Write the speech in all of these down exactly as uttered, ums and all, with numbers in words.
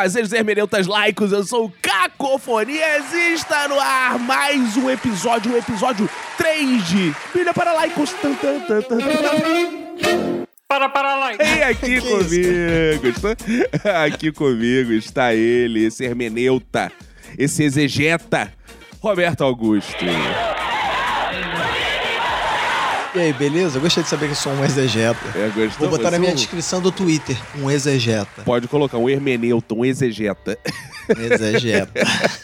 fazejos hermeneutas laicos, eu sou o Cacofonias e está no ar mais um episódio, o episódio três de Bíblia para Laicos. Para, para lá. E aqui comigo, está, aqui comigo está ele, esse hermeneuta, esse exegeta, Roberto Augusto. E aí, beleza? Eu gostei de saber que eu sou um exegeta. É, gostou? Vou botar na minha um... descrição do Twitter, um exegeta. Pode colocar um hermeneuta, um exegeta. Um exegeta.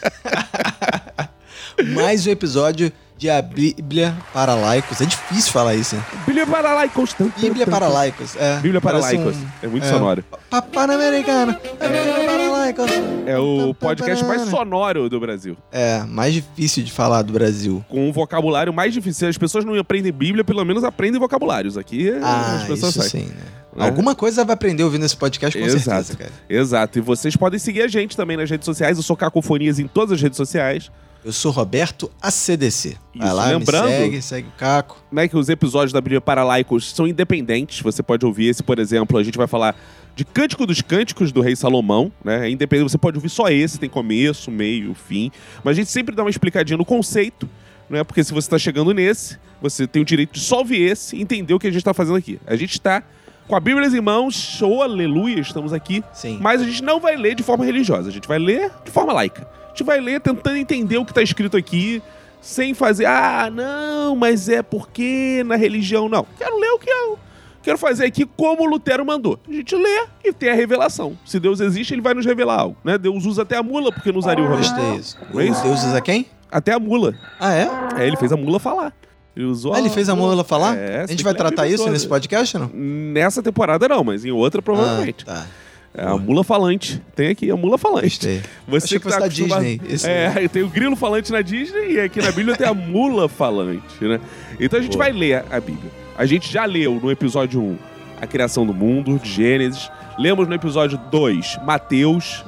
Mais um episódio de A Bíblia para Laicos. É difícil falar isso, hein? Bíblia para Laicos. Bíblia para Laicos. É, Bíblia para Laicos. Um, é muito é, sonoro. Pan-Americano. É Bíblia para Laicos. É o podcast mais sonoro do Brasil. É, mais difícil de falar do Brasil. Com um vocabulário mais difícil. As pessoas não aprendem Bíblia, pelo menos aprendem vocabulários. Aqui ah, as pessoas isso sabem. sim, né? É. Alguma coisa vai aprender ouvindo esse podcast, com Exato, certeza, cara. Exato. E vocês podem seguir a gente também nas redes sociais. Eu sou Cacofonias em todas as redes sociais. Eu sou Roberto A C D C. Vai Isso, lá, lembrando, me segue, segue o Caco. Né, que os episódios da Bíblia para Laicos são independentes. Você pode ouvir esse, por exemplo, a gente vai falar de Cântico dos Cânticos do Rei Salomão, né? É independente, você pode ouvir só esse, tem começo, meio, fim. Mas a gente sempre dá uma explicadinha no conceito, né? Porque se você está chegando nesse, você tem o direito de só ouvir esse e entender o que a gente está fazendo aqui. A gente está com a Bíblia em mãos, oh, aleluia, estamos aqui. Sim. Mas a gente não vai ler de forma religiosa, a gente vai ler de forma laica. A gente vai ler tentando entender o que está escrito aqui, sem fazer, ah, não, mas é porque na religião, não. Quero ler o que eu quero fazer aqui como Lutero mandou. A gente lê e tem a revelação. Se Deus existe, ele vai nos revelar algo, né? Deus usa até a mula, porque não usaria o Roberto. Gostei isso. Não é isso? Deus usa quem? Até a mula. Ah, é? É, ele fez a mula falar. Ele usou Ah, ele fez a mula falar? É, a gente vai tratar isso toda. Nesse podcast, não? Nessa temporada não, mas em outra provavelmente. Ah, tá. É a mula falante. Tem aqui a mula falante. Gostei. Você Achei que fosse tá da acostumado... Disney. Esse é, é. tem o grilo falante na Disney e aqui na Bíblia tem a mula falante, né? Então a gente Boa. vai ler a Bíblia. A gente já leu no episódio um a criação do mundo, de Gênesis. Lemos no episódio dois Mateus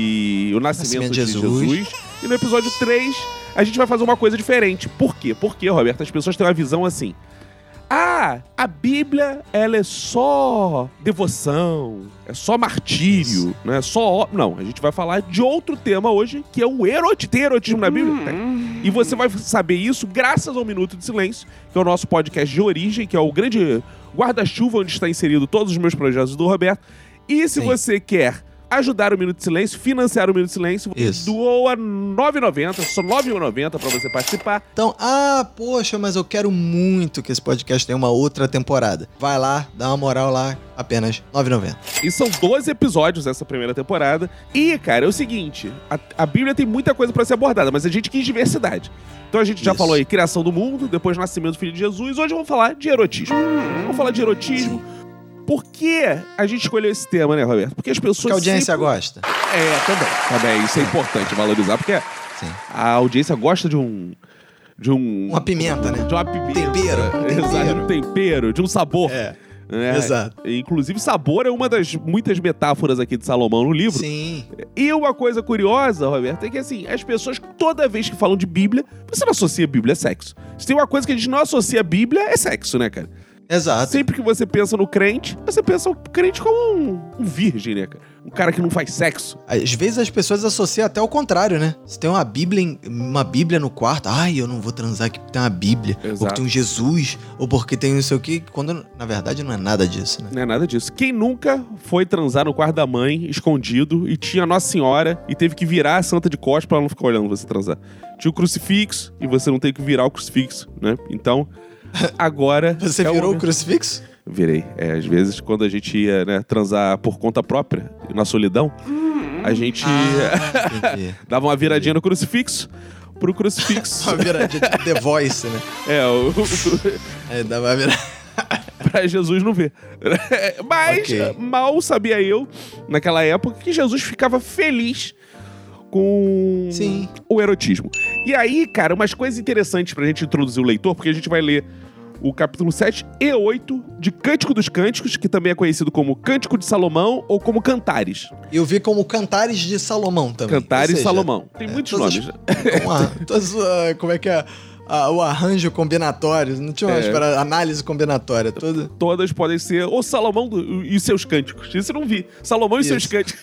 e o nascimento, nascimento de Jesus. Jesus. E no episódio três a gente vai fazer uma coisa diferente. Por quê? Porque, Roberto, as pessoas têm uma visão assim. Ah, a Bíblia, ela é só devoção, é só martírio, não é só... Não, a gente vai falar de outro tema hoje, que é o erotismo. Tem erotismo na Bíblia? Tem. E você vai saber isso graças ao Minuto de Silêncio, que é o nosso podcast de origem, que é o grande guarda-chuva onde está inserido todos os meus projetos do Roberto. E se Sim. você quer ajudar o Minuto de Silêncio, financiar o Minuto de Silêncio, Isso. doa nove reais e noventa centavos, só nove reais e noventa centavos pra você participar. Então, ah, poxa, mas eu quero muito que esse podcast tenha uma outra temporada. Vai lá, dá uma moral lá, apenas nove reais e noventa centavos. E são doze episódios dessa primeira temporada. E, cara, é o seguinte, a, a Bíblia tem muita coisa pra ser abordada, mas a gente quis diversidade. Então a gente já Isso. falou aí, criação do mundo, depois nascimento do Filho de Jesus. Hoje vamos falar de erotismo. Vamos falar de erotismo. Sim. Por que a gente escolheu esse tema, né, Roberto? Porque as pessoas Porque a audiência sempre... gosta. É, também. Também, isso é importante valorizar, porque Sim. a audiência gosta de um... De um... Uma pimenta, né? De uma pimenta. Tempero. Exato, de um tempero, de um sabor. É. Né? Exato. Inclusive, sabor é uma das muitas metáforas aqui de Salomão no livro. Sim. E uma coisa curiosa, Roberto, é que assim, as pessoas, toda vez que falam de Bíblia, você não associa a Bíblia a sexo. Se tem uma coisa que a gente não associa a Bíblia, é sexo, né, cara? Exato. Sempre que você pensa no crente, você pensa o crente como um, um virgem, né, cara? Um cara que não faz sexo. Às vezes as pessoas associam até o contrário, né? Se tem uma Bíblia, uma Bíblia no quarto, ai, eu não vou transar aqui porque tem uma Bíblia. Exato. Ou porque tem um Jesus, ou porque tem não sei o quê, quando na verdade não é nada disso, né? Não é nada disso. Quem nunca foi transar no quarto da mãe, escondido, e tinha Nossa Senhora, e teve que virar a santa de costas pra ela não ficar olhando você transar? Tinha o crucifixo, e você não teve que virar o crucifixo, né? Então... Agora... Você é virou o um... crucifixo? Virei. É, às vezes, quando a gente ia, né, transar por conta própria, na solidão, a gente ah, dava uma viradinha no crucifixo, pro crucifixo... Uma viradinha de The Voice, né? É, o... é, dava uma viradinha... pra Jesus não ver. Mas, okay. mal sabia eu, naquela época, que Jesus ficava feliz com Sim. o erotismo. E aí, cara, umas coisas interessantes pra gente introduzir o leitor, porque a gente vai ler o capítulo sete e oito de Cântico dos Cânticos, que também é conhecido como Cântico de Salomão ou como Cantares. Eu vi como Cantares de Salomão também. Cantares de seja, Salomão. Tem é, muitos todas, nomes. Vamos lá. Todas, uh, como é que é? a, o arranjo combinatório, não tinha uma é. análise combinatória. Toda... Todas podem ser, ou Salomão do, e seus cânticos. Isso eu não vi. Salomão Isso. e seus cânticos.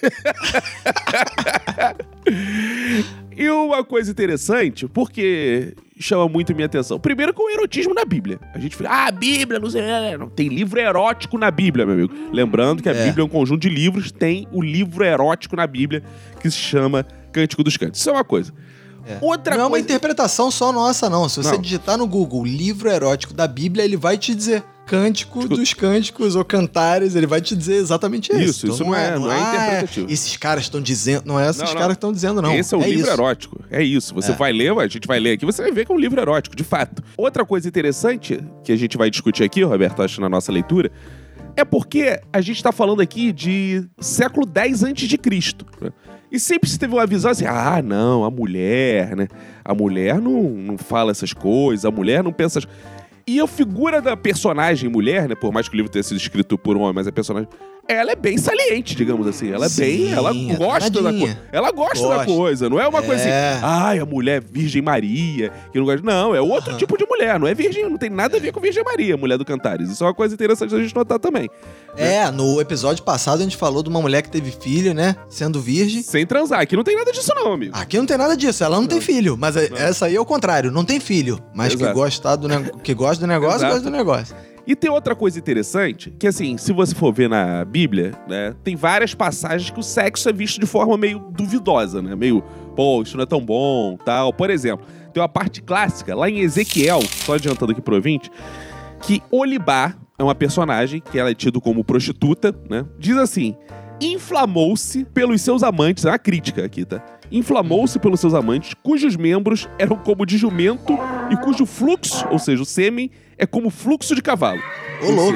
E uma coisa interessante, porque chama muito minha atenção. Primeiro com o erotismo na Bíblia. A gente fala, ah, a Bíblia, não sei, não. Tem livro erótico na Bíblia, meu amigo. Lembrando que a é. Bíblia é um conjunto de livros, tem o livro erótico na Bíblia, que se chama Cântico dos Cânticos. Isso é uma coisa. É. Outra não coisa... é uma interpretação só nossa, não. Se você não. digitar no Google livro erótico da Bíblia, ele vai te dizer Cântico dos Cânticos ou Cantares, ele vai te dizer exatamente isso. Isso, então, isso não é, não é, não é interpretativo. Ah, esses caras estão dizendo... Não é esses não, não. caras que estão dizendo, não. Esse é o é livro isso. erótico. É isso. Você é. vai ler, a gente vai ler aqui, você vai ver que é um livro erótico, de fato. Outra coisa interessante que a gente vai discutir aqui, Roberto, acho, na nossa leitura, é porque a gente está falando aqui de século dez antes de Cristo, né? E sempre se teve uma visão assim, ah, não, a mulher, né? A mulher não, não fala essas coisas, a mulher não pensa... E a figura da personagem mulher, né? Por mais que o livro tenha sido escrito por um homem, mas a personagem... Ela é bem saliente, digamos assim. Ela é Sim, bem... Ela gosta da coisa. Ela gosta, gosta da coisa. Não é uma é. coisa assim... Ai, a mulher Virgem Maria. Que não, gosta... não, é outro uhum. tipo de mulher. Não é virgem, não tem nada a ver com Virgem Maria, mulher do Cantares. Isso é uma coisa interessante da gente notar também. É, né? No episódio passado a gente falou de uma mulher que teve filho, né? Sendo virgem. Sem transar. Aqui não tem nada disso não, amigo. Aqui não tem nada disso. Ela não, não. tem filho. Mas não. essa aí é o contrário. Não tem filho. Mas que gosta, do ne... que gosta do negócio, Exato. gosta do negócio. E tem outra coisa interessante, que assim, se você for ver na Bíblia, né, tem várias passagens que o sexo é visto de forma meio duvidosa, né? Meio, pô, isso não é tão bom, tal. Por exemplo, tem uma parte clássica, lá em Ezequiel, só adiantando aqui pro ouvinte, que Olibá é uma personagem, que ela é tida como prostituta, né? Diz assim, inflamou-se pelos seus amantes, é uma crítica aqui, tá? Inflamou-se pelos seus amantes, cujos membros eram como de jumento e cujo fluxo, ou seja, o sêmen, é como fluxo de cavalo. Ô, louco.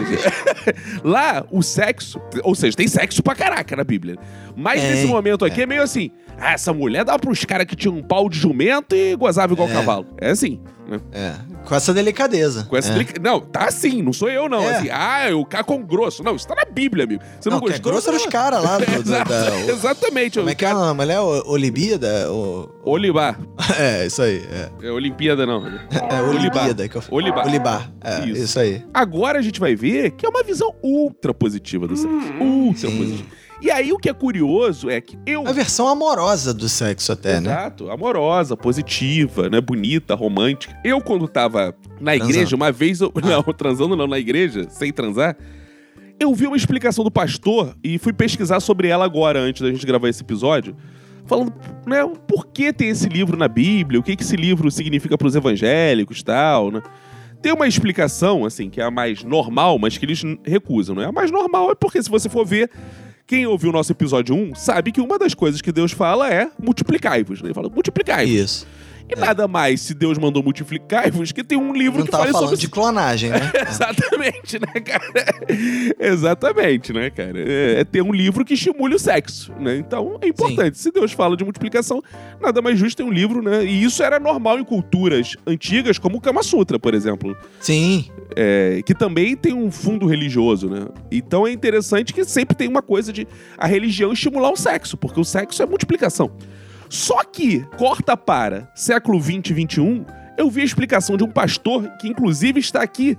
Lá, o sexo... Ou seja, tem sexo pra caraca na Bíblia. Mas é, nesse momento aqui é. é meio assim... Ah, essa mulher dava pros caras que tinham um pau de jumento e gozava igual é. cavalo. É assim, né? É. Com essa delicadeza. Com essa é. delica... Não, tá assim, não sou eu, não. É. Assim, ah, o cacão grosso. Não, isso tá na Bíblia, amigo. Você não, não gostou? Que é grosso eram os caras lá. Do, do, Exato, da, o... Exatamente. Como é que é a mulher? Olibíada? O... Olibar. É, isso aí. É, é Olimpíada, não. É, Olimpíada. Que eu... Olibar. Olibar. É, isso. isso aí. Agora a gente vai ver que é uma visão ultra positiva do sexo. Hum, ultra sim. positiva. E aí o que é curioso é que eu... A versão amorosa do sexo até, Exato, né? Exato, amorosa, positiva, né? Bonita, romântica. Eu, quando tava na igreja, transando. uma vez... Eu... Ah. Não, transando não, na igreja, sem transar, eu vi uma explicação do pastor e fui pesquisar sobre ela agora, antes da gente gravar esse episódio, falando, né, por que tem esse livro na Bíblia, o que, que esse livro significa pros evangélicos e tal, né? Tem uma explicação, assim, que é a mais normal, mas que eles recusam, né? A mais normal é porque, se você for ver... Quem ouviu o nosso episódio um sabe que uma das coisas que Deus fala é multiplicai-vos. Ele fala, multiplicai-vos. Isso. E é. nada mais, se Deus mandou multiplicai-vos, que tem um livro Não que fala sobre... Não tá falando de clonagem, né? Exatamente, né, cara? Exatamente, né, cara? É, é ter um livro que estimule o sexo, né? Então, é importante. Sim. Se Deus fala de multiplicação, nada mais justo ter um livro, né? E isso era normal em culturas antigas, como o Kama Sutra, por exemplo. Sim. É, que também tem um fundo religioso, né? Então é interessante que sempre tem uma coisa de a religião estimular o sexo, porque o sexo é multiplicação. Só que, corta para século vinte e vinte e um, eu vi a explicação de um pastor que, inclusive, está aqui.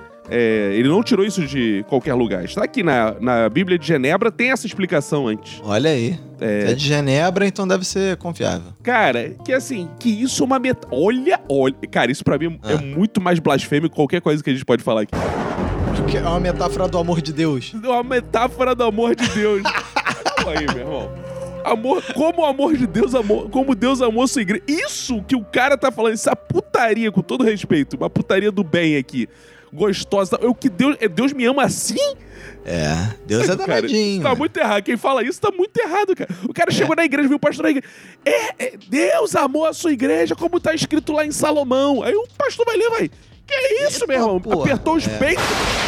É, ele não tirou isso de qualquer lugar. Está aqui na, na Bíblia de Genebra, tem essa explicação antes. Olha aí. É, é de Genebra, então deve ser confiável. Cara, que assim, que isso é uma meta... Olha, olha... Cara, isso pra mim ah. é muito mais blasfêmico que qualquer coisa que a gente pode falar aqui. Porque é uma metáfora do amor de Deus. É uma metáfora do amor de Deus. Olha aí, meu irmão. Amor, como o amor de Deus amou, como Deus amou a sua igreja. Isso que o cara tá falando, essa putaria, com todo respeito, uma putaria do bem aqui, gostosa. É o que Deus, Deus me ama assim? É, Deus é danadinho. Isso tá muito errado. Quem fala isso tá muito errado, cara. O cara chegou é. na igreja, viu o pastor na igreja. É, é, Deus amou a sua igreja, como tá escrito lá em Salomão. Aí o pastor vai ler, vai. Que é isso, Eita, meu irmão? Porra. Apertou os é. peitos.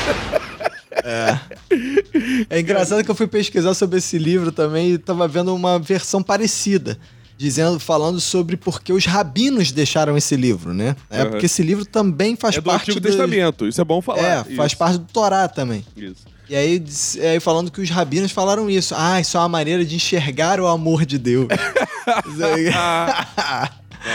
É. É engraçado que eu fui pesquisar sobre esse livro também e tava vendo uma versão parecida, dizendo, falando sobre por que os rabinos deixaram esse livro, né? É uhum. porque esse livro também faz é do parte Antigo do... Testamento, isso é bom falar. É, isso. faz parte do Torá também. Isso. E aí, aí falando que os rabinos falaram isso. Ah, isso é uma maneira de enxergar o amor de Deus.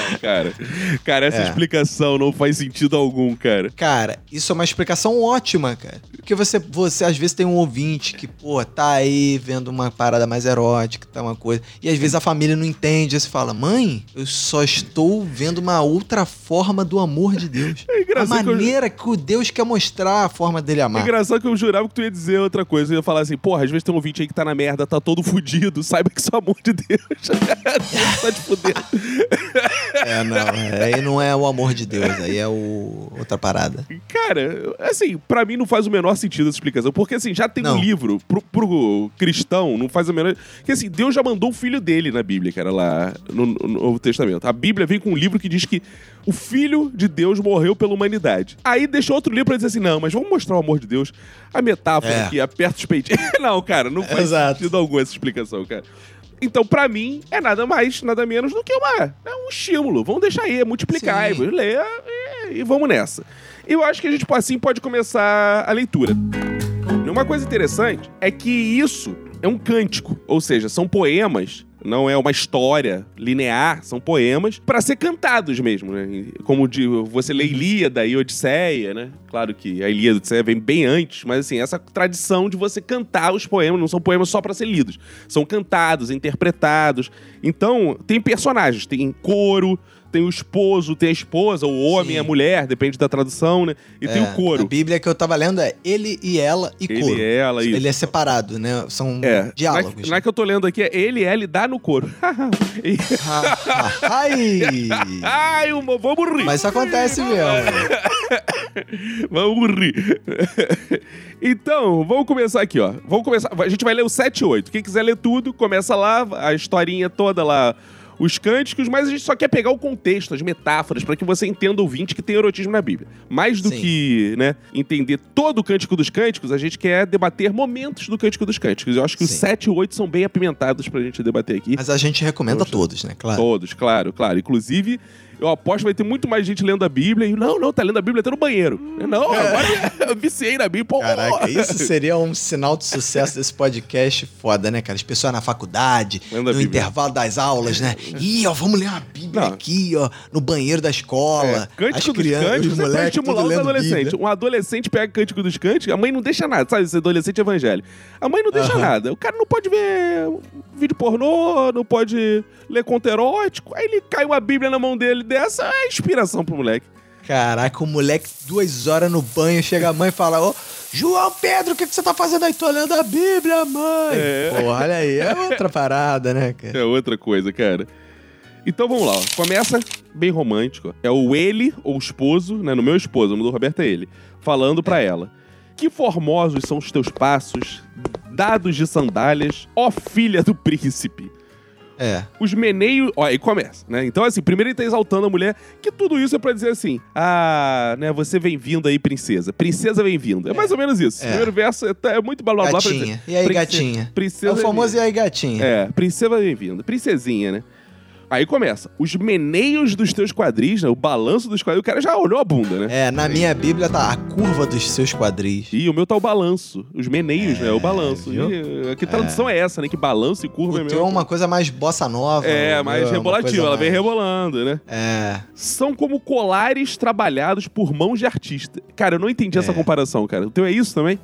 Cara, cara, essa é. explicação não faz sentido algum, cara. Cara, isso é uma explicação ótima, cara. Porque você, você às vezes tem um ouvinte que, pô, tá aí vendo uma parada mais erótica, tá uma coisa. E às vezes a família não entende. Aí você fala, mãe, eu só estou vendo uma outra forma do amor de Deus. É engraçado. A maneira que, eu... que o Deus quer mostrar a forma dele amar. É engraçado que eu jurava que tu ia dizer outra coisa. Eu ia falar assim, porra, às vezes tem um ouvinte aí que tá na merda, tá todo fudido. Saiba que isso é o amor de Deus. Tá te fudendo. É, não. Aí não é o amor de Deus. Aí é o... outra parada. Cara, assim, pra mim não faz o menor sentido essa explicação. Porque, assim, já tem não. um livro pro, pro cristão, não faz o menor... Porque, assim, Deus já mandou o filho dele na Bíblia, cara, lá no, no Novo Testamento. A Bíblia vem com um livro que diz que o Filho de Deus morreu pela humanidade. Aí deixou outro livro pra dizer assim, não, mas vamos mostrar o amor de Deus. A metáfora é. que aperta os peitinhos. Não, cara, não faz Exato. sentido algum essa explicação, cara. Então, pra mim, é nada mais, nada menos do que uma, é um estímulo. Vamos deixar aí, multiplicar, e ler e, e vamos nessa. Eu acho que a gente, assim, pode começar a leitura. Uma coisa interessante é que isso é um cântico, ou seja, são poemas, não é uma história linear, são poemas para ser cantados mesmo, né? Como de, você lê Ilíada e Odisseia, né? Claro que a Ilíada e a Odisseia vem bem antes, mas assim, essa tradição de você cantar os poemas, não são poemas só para ser lidos, são cantados, interpretados. Então, tem personagens, tem coro, tem o esposo, tem a esposa, o homem, Sim. a mulher, depende da tradução, né? E é, tem o coro. A Bíblia que eu tava lendo é ele e ela e ele coro. Ele e ela, isso. Ele é separado, né? São é. diálogos. Não é, não é que eu tô lendo aqui, é ele e ela e dá no coro. e... Ai! Ai, vamos rir. Mas isso acontece mesmo. Vamos rir. Então, vamos começar aqui, ó. Vamos começar. A gente vai ler o sete e oito. Quem quiser ler tudo, começa lá, a historinha toda lá, os cânticos, mas a gente só quer pegar o contexto, as metáforas, para que você entenda o ouvinte que tem erotismo na Bíblia. Mais do Sim. que, né, entender todo o Cântico dos Cânticos, a gente quer debater momentos do Cântico dos Cânticos. Eu acho que Sim. os sete e oito são bem apimentados pra gente debater aqui. Mas a gente recomenda Poxa. todos, né? Claro. Todos, claro, claro. Inclusive, eu aposto que vai ter muito mais gente lendo a Bíblia e não, não, tá lendo a Bíblia até no banheiro. Não, é. agora eu viciei na Bíblia. Pô, Caraca, isso seria um sinal de sucesso desse podcast foda, né, cara? As pessoas na faculdade, lendo no intervalo das aulas, né? Ih, ó, vamos ler uma Bíblia não. aqui, ó, no banheiro da escola. É, Cântico as dos crianças, Cânticos os moleques, é pra estimular os adolescentes. Bíblia. Um adolescente pega Cântico dos Cânticos, a mãe não deixa nada, sabe? Esse adolescente evangélico. A mãe não deixa uhum. nada. O cara não pode ver vídeo pornô, não pode ler conto erótico. Aí ele cai uma Bíblia na mão dele dessa, é inspiração pro moleque. Caraca, o moleque duas horas no banho, chega a mãe e fala, ô, João Pedro, o que, que você tá fazendo aí? Tô lendo a Bíblia, mãe. É. Pô, olha aí, é outra parada, né, cara? É outra coisa, cara. Então vamos lá, ó. Começa bem romântico. É o ele, ou o esposo, né? No meu esposo, no do Roberto é ele, falando pra é. ela. Que formosos são os teus passos, dados de sandálias, ó filha do príncipe. É. Os meneios... Ó, aí começa, né? Então, assim, primeiro ele tá exaltando a mulher, que tudo isso é pra dizer assim, ah, né, você vem vindo aí, princesa. Princesa vem vindo. É, é mais ou menos isso. É. O primeiro verso é, é muito blá blá blá. Gatinha. Pra dizer, e aí, princesa, gatinha? Princesa é o famoso e aí, gatinha. É, princesa vem vindo. Princesinha, né? Aí começa. Os meneios dos teus quadris, né? O balanço dos quadris. O cara já olhou a bunda, né? É, na minha Bíblia tá a curva dos seus quadris. E o meu tá o balanço. Os meneios, é, né? O balanço. E, que tradução é. é essa, né? Que balanço e curva o é mesmo. teu é uma coisa mais bossa nova. É, mais rebolativa. Ela mais... vem rebolando, né? É. São como colares trabalhados por mãos de artista. Cara, eu não entendi é. essa comparação, cara. O teu é isso também?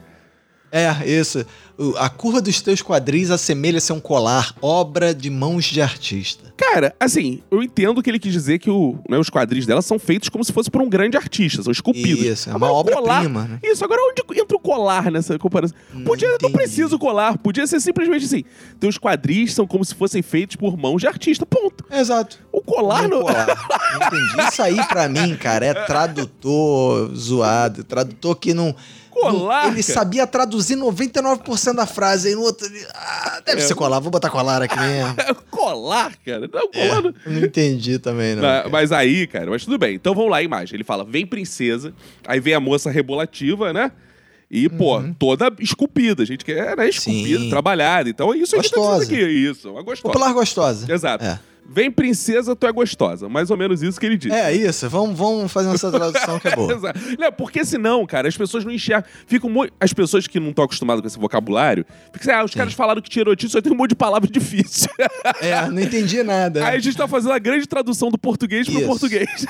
É, isso. A curva dos teus quadris assemelha-se a um colar, obra de mãos de artista. Cara, assim, eu entendo que ele quis dizer que o, né, os quadris dela são feitos como se fosse por um grande artista, são esculpidos. Isso, é uma obra-prima, né? Isso, agora onde entra o colar nessa comparação? Podia, não precisa o colar, podia ser simplesmente assim, teus quadris são como se fossem feitos por mãos de artista, ponto. Exato. O colar não... Colar. Entendi. Isso aí, pra mim, cara, é tradutor zoado, tradutor que não... Colar, ele cara. sabia traduzir noventa e nove por cento da frase, aí no outro... Ah, deve é. ser colar, vou botar colar aqui mesmo. Colar, cara? Não, colar é, não... não entendi também, não. Mas, mas aí, cara, mas tudo bem. Então vamos lá a imagem. Ele fala, vem princesa, aí vem a moça rebolativa, né? E, pô, uhum. toda esculpida. A gente quer, né, esculpida, Sim. trabalhada. Então é isso gostosa. Aqui, isso, uma gostosa. Popular gostosa. Exato. É. Vem princesa, tu é gostosa. Mais ou menos isso que ele disse. É, isso. Vamos, vamos fazer essa tradução que é boa. Exato. Não, porque senão, cara, as pessoas não enxergam. Ficam muito... As pessoas que não estão acostumadas com esse vocabulário, ficam assim, ah, os Sim. caras falaram que tirotinho só tem um monte de palavras difíceis. É, não entendi nada. Aí a gente tá fazendo a grande tradução do português pro isso. português.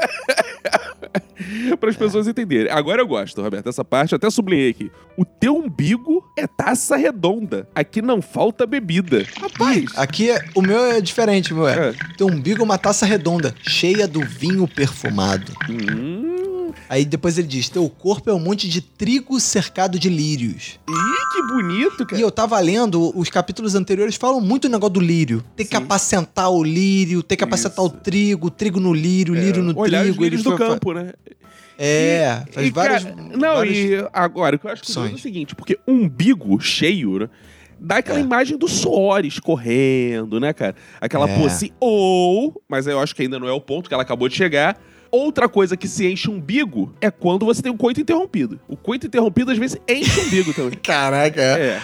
Para as pessoas é. entenderem. Agora eu gosto, Roberto, dessa parte, eu até sublinhei aqui. O teu umbigo é taça redonda. Aqui não falta bebida. Rapaz. Aqui, é, o meu é diferente, meu é. é. Teu umbigo é uma taça redonda, cheia do vinho perfumado. Hum. Aí depois ele diz, teu corpo é um monte de trigo cercado de lírios. Ih, que bonito, cara. E eu tava lendo, os capítulos anteriores falam muito do negócio do lírio. Tem que Sim. apacentar o lírio, tem que apacentar Isso. o trigo, o trigo no lírio, o é. lírio no Olhar trigo. Os lírios do campo, né? É, e, faz e, várias... Cara, não, várias e agora, o que eu acho curioso é o seguinte, porque umbigo cheio, né, dá aquela é. imagem do suor escorrendo, né, cara? Aquela é. poça. Ou, mas eu acho que ainda não é o ponto que ela acabou de chegar, outra coisa que se enche o umbigo é quando você tem um coito interrompido. O coito interrompido, às vezes, enche o umbigo também. Caraca, é.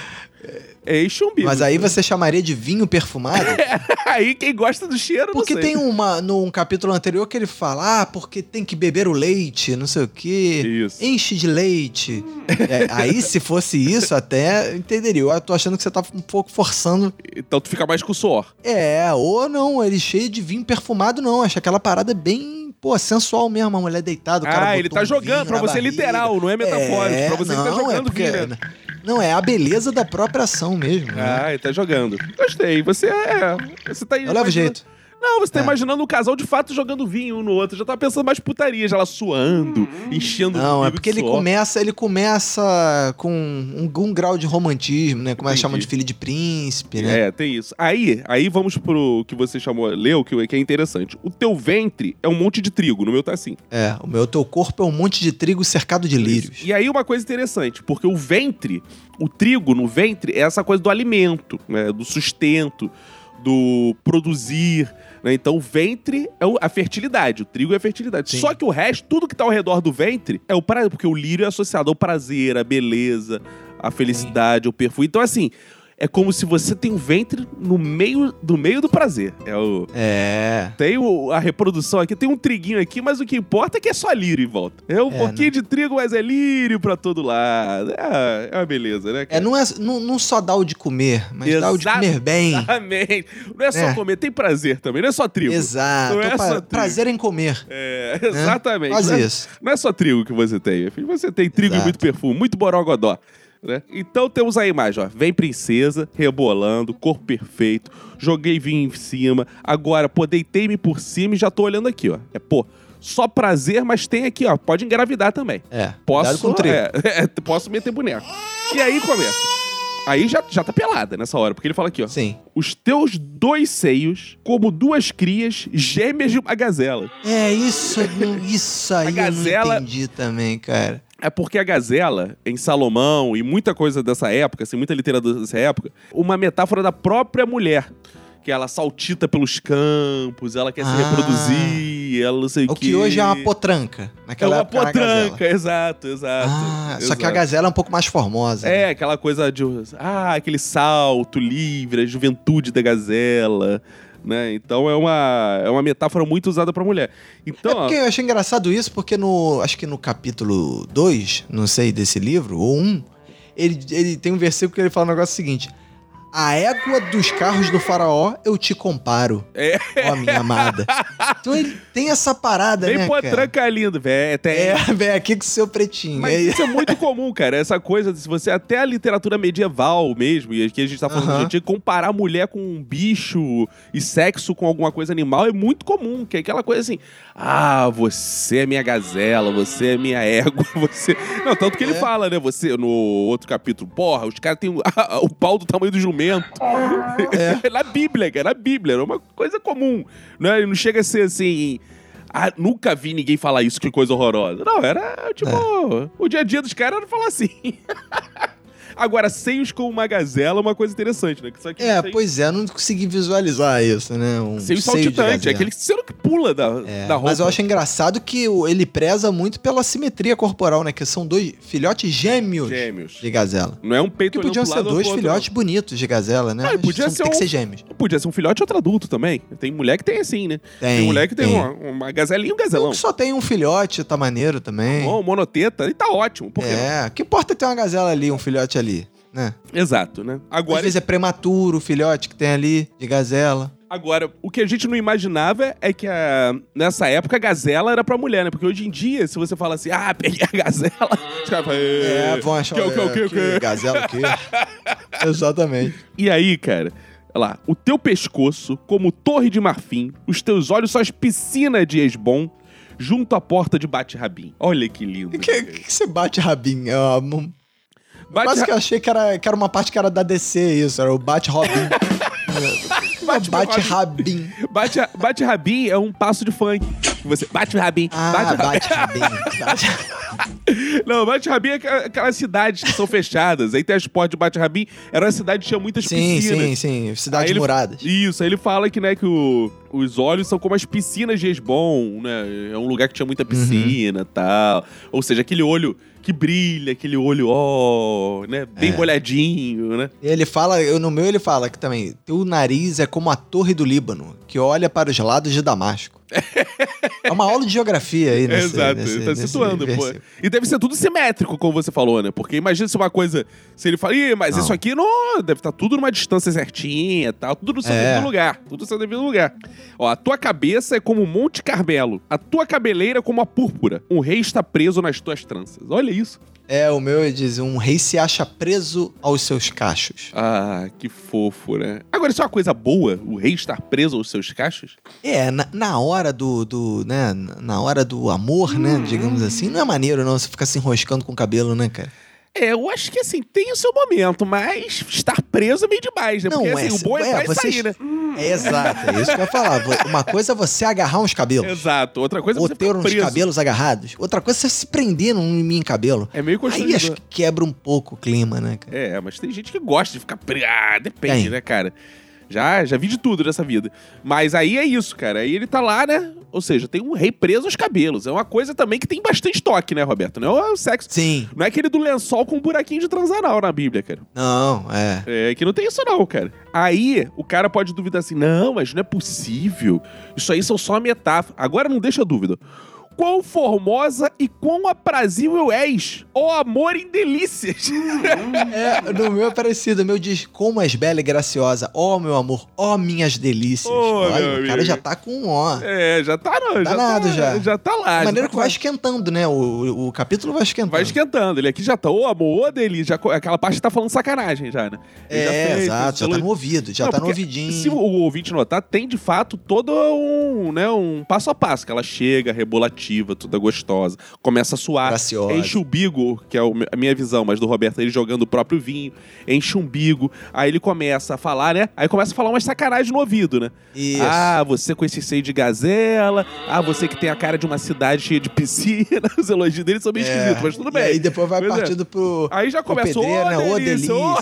É enche o umbigo. Mas aí você chamaria de vinho perfumado? É, aí quem gosta do cheiro, porque não sei. Porque tem uma, num capítulo anterior que ele fala, ah, porque tem que beber o leite, não sei o quê. Isso. Enche de leite. É, aí, se fosse isso, até entenderia. Eu tô achando que você tá um pouco forçando. Então tu fica mais com o suor. É, ou não, ele cheio de vinho perfumado, não. Acho aquela parada bem... Pô, sensual mesmo, uma mulher deitada, o cara Ah, ele tá um jogando, pra você barriga. Literal, não é metafórico. É, pra você não, ele tá jogando é porque, vinho, né? Não, é a beleza da própria ação mesmo. Ah, né? ele tá jogando. Gostei. Você é... Você tá aí... Eu levo jeito. Não, você tá é. imaginando um casal de fato jogando vinho um no outro. Já tá pensando mais putaria, já lá suando, hum. enchendo Não, o é porque ele suor. começa, ele começa com um, um grau de romantismo, né? Como chama de filho de príncipe, né? É, tem isso. Aí, aí vamos pro que você chamou, leu, que, que é interessante. O teu ventre é um monte de trigo, no meu tá assim. É, o meu teu corpo é um monte de trigo cercado de lírios. Isso. E aí uma coisa interessante, porque o ventre, o trigo no ventre é essa coisa do alimento, né? Do sustento, do produzir, né? Então o ventre é a fertilidade, o trigo é a fertilidade. Sim. Só que o resto, tudo que tá ao redor do ventre é o prazer, porque o lírio é associado ao prazer, à beleza, à felicidade, Sim. ao perfume. Então assim, é como se você tem um ventre no meio do meio do prazer. É o É. Tem o, a reprodução aqui, tem um triguinho aqui, mas o que importa é que é só lírio em volta. É um é, pouquinho né? de trigo, mas é lírio pra todo lado. É, é uma beleza, né, cara? É, não, é, não, não só dá o de comer, mas Exato, dá o de comer bem. Exatamente. Não é só é. comer, tem prazer também, não é só trigo. Exato. Não é pra, só trigo. Prazer em comer. É, exatamente. Quase não é, isso. Não é só trigo que você tem, filho. Você tem trigo Exato. E muito perfume, muito borogodó. Né? Então temos a imagem, ó. Vem princesa, rebolando, corpo perfeito, joguei vinho em cima, agora, pô, deitei-me por cima e já tô olhando aqui, ó. É, pô, só prazer, mas tem aqui, ó, pode engravidar também. É, posso, com trigo. É, é, posso meter boneco. E aí começa. Aí já, já tá pelada nessa hora, porque ele fala aqui, ó. Sim. Os teus dois seios, como duas crias gêmeas de uma gazela. É, isso, isso aí a gazela... eu não entendi também, cara. É porque a gazela, em Salomão e muita coisa dessa época, assim, muita literatura dessa época, uma metáfora da própria mulher. Que ela saltita pelos campos, ela quer ah, se reproduzir, ela não sei o quê. O que hoje é uma potranca. Naquela é uma potranca, exato, exato. Ah, exato. Só que a gazela é um pouco mais formosa. É, né? Aquela coisa de... Ah, aquele salto livre, a juventude da gazela... Né? Então é uma, é uma metáfora muito usada pra mulher. Então, é porque eu achei engraçado isso, porque no, acho que no capítulo dois, não sei, desse livro, ou um, ele, ele tem um versículo que ele fala o negócio seguinte: a égua dos carros do faraó eu te comparo, é. Ó minha amada. Então ele tem essa parada, bem né, cara? Bem potranca lindo, velho. É, vem aqui com o seu pretinho. Mas é isso é muito comum, cara. Essa coisa, se você até a literatura medieval mesmo, e aqui a gente tá falando uh-huh. de comparar mulher com um bicho e sexo com alguma coisa animal, é muito comum, que é aquela coisa assim, ah, você é minha gazela, você é minha égua, você... Não, tanto que ele é. fala, né, você, no outro capítulo, porra, os caras têm o, o pau do tamanho do jumento. É. Na Bíblia, cara, na Bíblia, é uma coisa comum, né? Não chega a ser assim... Ah, nunca vi ninguém falar isso, que coisa horrorosa. Não, era, tipo, é. o dia a dia dos caras era falar assim. Agora, seios como uma gazela é uma coisa interessante, né? Só que é, seios... pois é, não consegui visualizar isso, né? Um seio seio saltitante, é aquele selo que pula da, é, da roupa. Mas eu acho engraçado que ele preza muito pela simetria corporal, né? Que são dois filhotes gêmeos, gêmeos. de gazela. Não é um peito que podiam ser dois filhotes não. bonitos de gazela, né? Ah, podia são, ser tem um... que ser gêmeos. Podia ser um filhote e outro adulto também. Tem mulher que tem assim, né? Tem, tem mulher que tem, tem. Uma, uma gazelinha e um gazelão. Só tem um filhote, tá maneiro também. Bom, monoteta, e tá ótimo. Por é, que importa ter uma gazela ali, um filhote ali, né? Exato, né? Agora... Às vezes é prematuro o filhote que tem ali, de gazela. Agora, o que a gente não imaginava é que a, nessa época a gazela era pra mulher, né? Porque hoje em dia, se você fala assim, ah, peguei a gazela, os caras falam, é, vão achar que, é, que, é, que, que, gazela o quê? Exatamente. E aí, cara, olha lá, o teu pescoço, como torre de marfim, os teus olhos são as piscinas de Esbom, junto à porta de Bate-Rabim. Olha que lindo. O que, que, que você bate-rabim? É uma... Bate Quase que eu achei que era, que era uma parte que era da D C isso, era o bate-robin. Bate, bate rabim. Bate, bate rabim é um passo de funk. Você bate rabim. Ah, bate, bate rabim. Bate... Não, bate rabim é aquelas cidades que são fechadas. Aí tem as portas de bate rabim. Era uma cidade que tinha muitas sim, piscinas. Sim, sim, sim. Cidades ele, muradas. Isso, aí ele fala que, né, que o, os olhos são como as piscinas de Esbom, né? É um lugar que tinha muita piscina e uhum. tal. Ou seja, aquele olho que brilha, aquele olho, ó, oh, né? Bem é. molhadinho, né? Ele fala, eu, no meu ele fala que também, teu nariz é como a torre do Líbano, que olha para os lados de Damasco. É uma aula de geografia aí, né? Exato, nesse, ele tá nesse situando, pô. E deve ser tudo simétrico, como você falou, né? Porque imagina se uma coisa, se ele fala, ih, mas não. isso aqui não, deve estar tudo numa distância certinha e tal, tudo no seu é. devido lugar, tudo no seu devido lugar. Ó, a tua cabeça é como o Monte Carmelo, a tua cabeleira é como a púrpura, um rei está preso nas tuas tranças. Olha isso. É, o meu diz, um rei se acha preso aos seus cachos. Ah, que fofo, né? Agora, isso é uma coisa boa, o rei estar preso aos seus cachos? É, na, na hora do, do, né, na hora do amor, hum. né, digamos assim, não é maneiro não, você ficar se enroscando com o cabelo, né, cara? É, eu acho que assim, tem o seu momento, mas estar preso é meio demais, né? Não, Porque é, assim, o bom é, é vai vocês... sair, né? É, exato, é isso que eu ia falar. Uma coisa é você agarrar uns cabelos. Exato, outra coisa é ou você ter uns preso. cabelos agarrados. Outra coisa é você se prender num mim cabelo. É meio constrangedor. Aí acho que quebra um pouco o clima, né, cara? É, mas tem gente que gosta de ficar preso. Ah, depende, tem. né, cara? Já, já vi de tudo nessa vida. Mas aí é isso, cara. Aí ele tá lá, né? Ou seja, tem um rei preso aos cabelos. É uma coisa também que tem bastante toque, né, Roberto? Não é o sexo. Sim. Não é aquele do lençol com um buraquinho de transanal na Bíblia, cara. Não, é. É que não tem isso não, cara. Aí o cara pode duvidar assim, não, mas não é possível. Isso aí são só metáforas. Agora não deixa dúvida. Quão formosa e quão aprazível és, ó amor em delícias. É, no meu é parecido. O meu diz, como és bela e graciosa, ó meu amor, ó minhas delícias. Oh, Olha, o cara já tá com ó. É, já tá, não, já nada, tá, já. já tá lá. De maneira tá que vai esquentando, né? O, o capítulo vai esquentando. Vai esquentando. Ele aqui já tá, ô amor, ô delícia. Já, aquela parte tá falando sacanagem já, né? Ele é, já fez, exato. Já tá no ouvido, já não, tá no ouvidinho. Se o ouvinte notar, tem de fato todo um, né, um passo a passo. Que ela chega, rebolativa, toda gostosa. Começa a suar, graciosa. Enche o umbigo, que é a minha visão, mas do Roberto, ele jogando o próprio vinho, enche o umbigo, aí ele começa a falar, né? Aí começa a falar umas sacanagens no ouvido, né? Isso. Ah, você com esse seio de gazela, ah, você que tem a cara de uma cidade cheia de piscina, os elogios dele são meio é. esquisitos, mas tudo bem. E aí depois vai mas partindo é. pro Aí já começa, ô, né? Ô, delícia. Ô,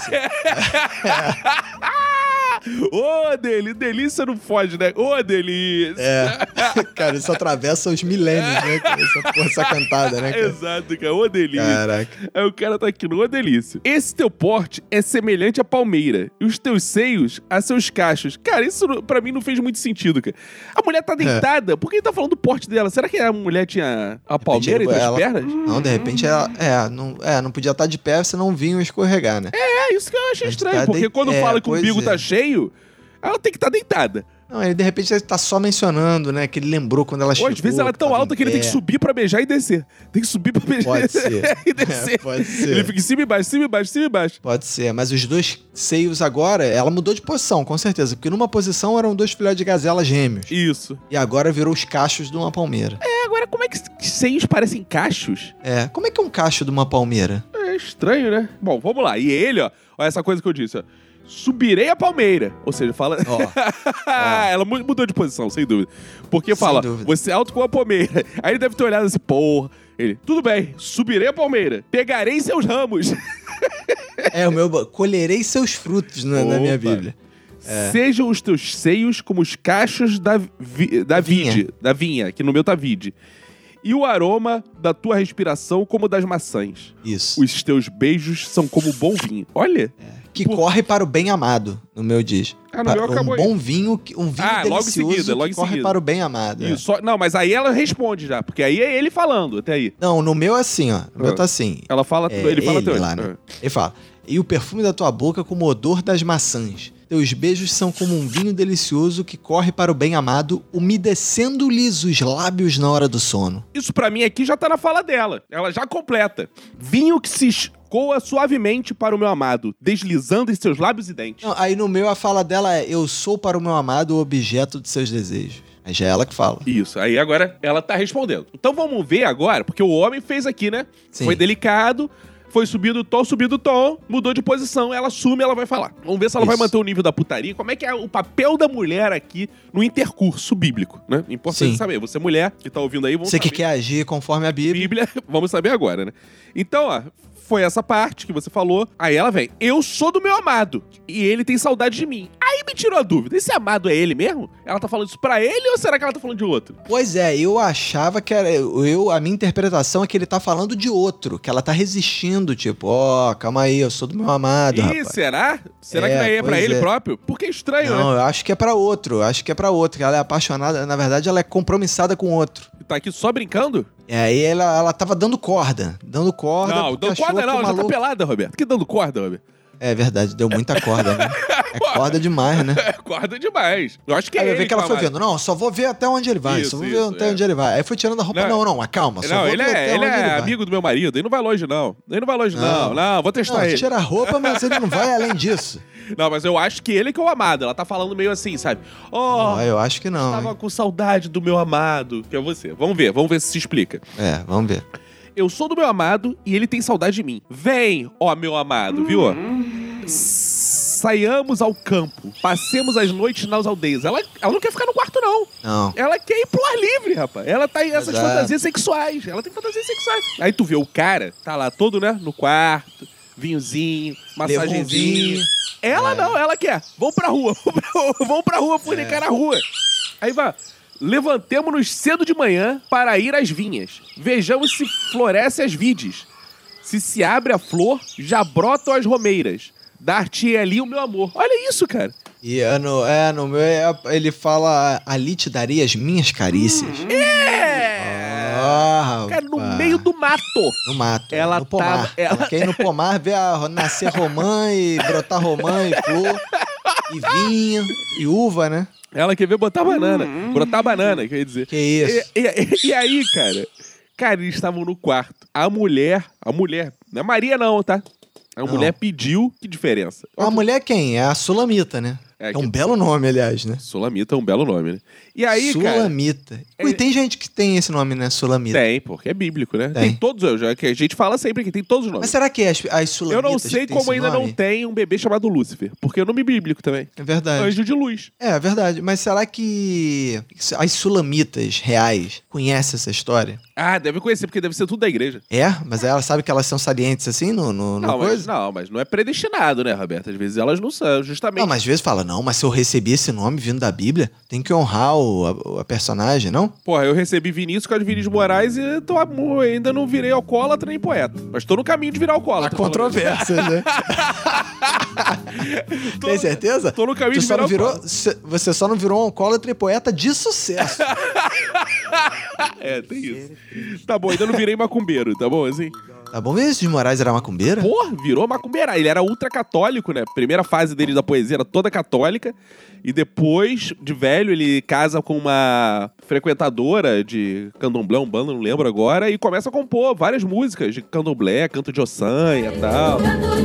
Ô, delícia, delícia não foge, né? Ô, delícia. É. Cara, isso atravessa os milênios, né? Essa porra, essa cantada, né, cara? Exato, cara. Ô, delícia. Caraca. Aí o cara tá aqui no ô, delícia. Esse teu porte é semelhante à palmeira e os teus seios a seus cachos. Cara, isso pra mim não fez muito sentido, cara. A mulher tá deitada, é. por que ele tá falando do porte dela? Será que a mulher tinha a palmeira entre as pernas? Não, de repente ela... É, não, é, não podia estar de pé, senão o vinho escorregar, né? É, é isso que eu achei Mas estranho, tá porque de... quando é, fala que o umbigo é. tá cheio, ela tem que estar tá deitada. Não, ele de repente tá só mencionando, né? Que ele lembrou quando ela Ou chegou. às vezes ela é tão alta que ele tem que subir pra beijar e descer. Tem que subir pra beijar pode ser. e descer. É, pode ser. Ele fica em cima e baixo, cima e baixo, cima e baixo. Pode ser, mas os dois seios agora, ela mudou de posição, com certeza. Porque numa posição eram dois filhotes de gazela gêmeos. Isso. E agora virou os cachos de uma palmeira. É, agora como é que seios parecem cachos? É, como é que é um cacho de uma palmeira? É estranho, né? Bom, vamos lá. E ele, ó, olha essa coisa que eu disse, ó. Subirei a palmeira. Ou seja, fala... Oh, oh. Ela mudou de posição, sem dúvida. Porque sem fala, dúvida. Você é alto como a palmeira. Aí ele deve ter olhado assim, porra, Ele, tudo bem, subirei a palmeira, pegarei seus ramos. É, o meu... Colherei seus frutos na, na minha Bíblia. É. Sejam os teus seios como os cachos da, vi, da vide, da vinha, que no meu tá vide. E o aroma da tua respiração como das maçãs. Isso. Os teus beijos são como bom vinho. Olha. É. Que Por... corre para o bem amado, no meu diz. Ah, no meu acabou Um bom vinho, um vinho ah, delicioso logo em seguida, logo que em corre seguida. para o bem amado. Isso. É. Não, mas aí ela responde já, porque aí é ele falando, até aí. Não, no meu é assim, ó. No ah. meu tá assim. Ela fala, é, ele fala ele, até lá, né? Ele fala, e o perfume da tua boca como o odor das maçãs. Teus beijos são como um vinho delicioso que corre para o bem amado, umedecendo-lhes os lábios na hora do sono. Isso pra mim aqui já tá na fala dela. Ela já completa. Vinho que se escoa suavemente para o meu amado, deslizando em seus lábios e dentes. Não, aí no meu a fala dela é, eu sou para o meu amado o objeto de seus desejos. Aí já é ela que fala. Isso, aí agora ela tá respondendo. Então vamos ver agora, porque o homem fez aqui, né? Sim. Foi delicado. Foi subindo o tom, subindo o tom, mudou de posição, ela assume, ela vai falar. Vamos ver se ela Isso. vai manter o nível da putaria. Como é que é o papel da mulher aqui no intercurso bíblico, né? Importante Sim. saber. Você mulher que tá ouvindo aí, vamos Você saber. que quer agir conforme a Bíblia. Bíblia, vamos saber agora, né? Então, ó, foi essa parte que você falou. Aí ela vem, eu sou do meu amado e ele tem saudade de mim. Aí me tirou a dúvida, esse amado é ele mesmo? Ela tá falando isso pra ele ou será que ela tá falando de outro? Pois é, eu achava que era... Eu, a minha interpretação é que ele tá falando de outro, que ela tá resistindo, tipo, ó, oh, calma aí, eu sou do meu amado, Ih, rapaz. será? Será é, que não é pra ele é. próprio? Porque é estranho, não, né? Não, eu acho que é pra outro, eu acho que é pra outro, que ela é apaixonada, na verdade ela é compromissada com outro. Tá aqui só brincando? É, aí ela, ela tava dando corda, dando corda. Não, dando corda não, ela maluco... já tá pelada, Roberto. Que dando corda, Roberto? É verdade, deu muita corda, né? É corda demais, né? É corda demais. Eu acho que aí é ele. Aí que ela foi vendo, não, só vou ver até onde ele vai, isso, só vou ver isso, até é. onde ele vai. Aí foi tirando a roupa, não, não, não mas calma, só não, vou ele ver é, até ele onde é ele vai. amigo do meu marido, ele não vai longe não. Ele não vai longe não, não, não vou testar não, ele. Tira a roupa, mas ele não vai além disso. Não, mas eu acho que ele que é o amado. Ela tá falando meio assim, sabe? Oh, eu acho que não. Tava hein? com saudade do meu amado, que é você. Vamos ver, vamos ver se se explica. É, vamos ver. Eu sou do meu amado e ele tem saudade de mim. Vem, ó meu amado, viu? Saiamos ao campo, passemos as noites nas aldeias. Ela, ela não quer ficar no quarto, não. Não. Ela quer ir pro ar livre, rapaz. Ela tá em essas Exato. fantasias sexuais. Ela tem fantasias sexuais. Aí tu vê o cara, tá lá todo, né, no quarto, vinhozinho, massagenzinho. Um ela é. não, ela quer. Vamos pra rua, vamos pra rua, vamos pra rua, funicar é. na rua. Aí vai... Levantemo-nos cedo de manhã para ir às vinhas. Vejamos se floresce as vides. Se se abre a flor, já brotam as romeiras. Dar-te ali o meu amor. Olha isso, cara. E é no, é, no meu, é, ele fala, ali te darei as minhas carícias. É! Oh, cara, no meio do mato. No mato. Ela no pomar. Tá, ela... Quer ir no pomar, ver a, nascer romã e brotar romã e flor. E vinho, e uva, né? Ela quer ver botar banana. Brotar banana, quer dizer. Que isso. E, e, e aí, cara... Cara, eles estavam no quarto. A mulher... A mulher... Não é Maria não, tá? A não. mulher pediu... Que diferença? A mulher quem? É a Sulamita, né? É, é um que... belo nome, aliás, né? Sulamita é um belo nome, né? E aí, Sulamita. cara... E tem gente que tem esse nome, né? Sulamita. Tem, porque é bíblico, né? Tem, tem todos, já que a gente fala sempre que tem todos os nomes. Mas será que as, as Sulamitas... Eu não sei como ainda nome? não tem um bebê chamado Lúcifer, porque é nome bíblico também. É verdade. Anjo de luz. É, é verdade. Mas será que as Sulamitas reais conhecem essa história? Ah, deve conhecer, porque deve ser tudo da igreja. É? Mas ela sabe que elas são salientes assim no, no, no não, coisa? Mas, não, mas não é predestinado, né, Roberto? Às vezes elas não são, justamente... Não, mas às vezes fala, não, mas se eu recebi esse nome vindo da Bíblia, tem que honrar o, a, a personagem, não? Porra, eu recebi Vinícius com as Vinícius Moraes e tô, ainda não virei alcoólatra nem poeta. Mas tô no caminho de virar alcoólatra. Há controvérsias, né? tô, tem certeza? Tô no caminho tu de virar só não virou, alcoólatra. Você só não virou um alcoólatra e poeta de sucesso. É, tem isso. Tá bom, ainda não virei macumbeiro, tá bom, assim? Tá bom, Vinícius de Moraes era macumbeira? Pô, virou macumbeira. Ele era ultra católico, né? Primeira fase dele da poesia era toda católica. E depois, de velho, ele casa com uma frequentadora de candomblé, umbanda, não lembro agora, e começa a compor várias músicas de candomblé, canto de ossanha e tal.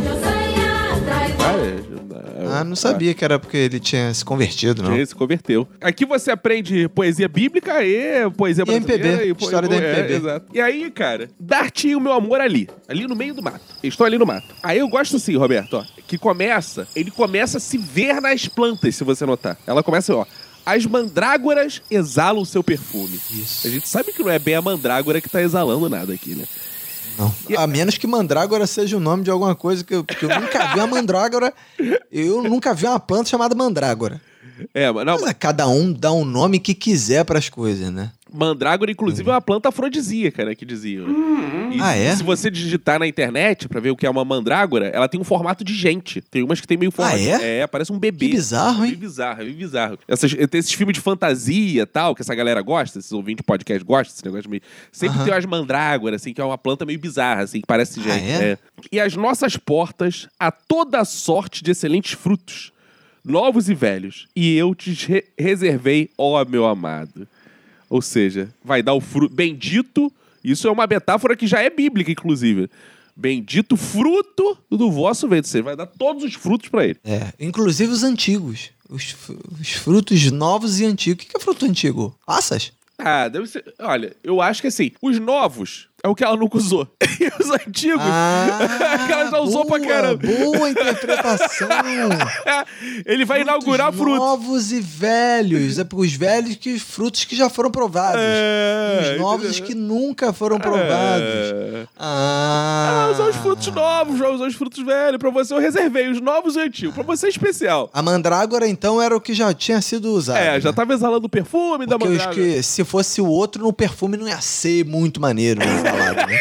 Ah, não sabia que era porque ele tinha se convertido, não. Ele se converteu. Aqui você aprende poesia bíblica e poesia brasileira. E M P B, e po... história da M P B. É, exato. E aí, cara, dar-te o meu amor ali. Ali no meio do mato. Estou ali no mato. Aí eu gosto assim, Roberto, ó, que começa, ele começa a se ver nas plantas, se você notar. Ela começa, ó, As mandrágoras exalam seu perfume. Isso. A gente sabe que não é bem a mandrágora que tá exalando nada aqui, né? Não. E... A menos que mandrágora seja o nome de alguma coisa que eu, que eu nunca vi uma mandrágora. Eu nunca vi uma planta chamada mandrágora. É, mas não, mas cada um dá um nome que quiser pras coisas, né? Mandrágora, inclusive, uhum. é uma planta afrodisíaca, né? Que diziam. Né? Uhum. E ah, é? se você digitar na internet pra ver o que é uma mandrágora, ela tem um formato de gente. Tem umas que tem meio formato. Ah, é? É, parece um bebê. Que bizarro, hein? É bizarro, é bizarro. Essas, tem esses filmes de fantasia e tal, que essa galera gosta, esses ouvintes de podcast gostam, esse negócio meio... Sempre uhum. tem umas mandrágoras, assim, que é uma planta meio bizarra, assim, que parece gente. Ah, é? É. E as nossas portas a toda sorte de excelentes frutos, novos e velhos. E eu te re- reservei, ó meu amado. Ou seja, vai dar o fruto... Bendito, isso é uma metáfora que já é bíblica, inclusive. Bendito fruto do vosso ventre. Você vai dar todos os frutos pra ele. É, inclusive os antigos. Os, os frutos novos e antigos. O que é fruto antigo? Passas? Ah, deve ser... Olha, eu acho que assim, os novos é o que ela nunca usou. E os antigos, ah, que ela já usou boa, pra caramba. Boa interpretação. Ele vai frutos inaugurar frutos. novos e velhos. É porque os velhos que os frutos que já foram provados. É, os novos entendeu? que nunca foram provados. É. Ah. Ela usou os frutos novos, já usou os frutos velhos. Pra você eu reservei os novos e antigos. Pra você é especial. A mandrágora, então, era o que já tinha sido usado. É, já né? tava exalando o perfume porque da mandrágora. Que, se fosse o outro, no perfume não ia ser muito maneiro, né? Falado, né?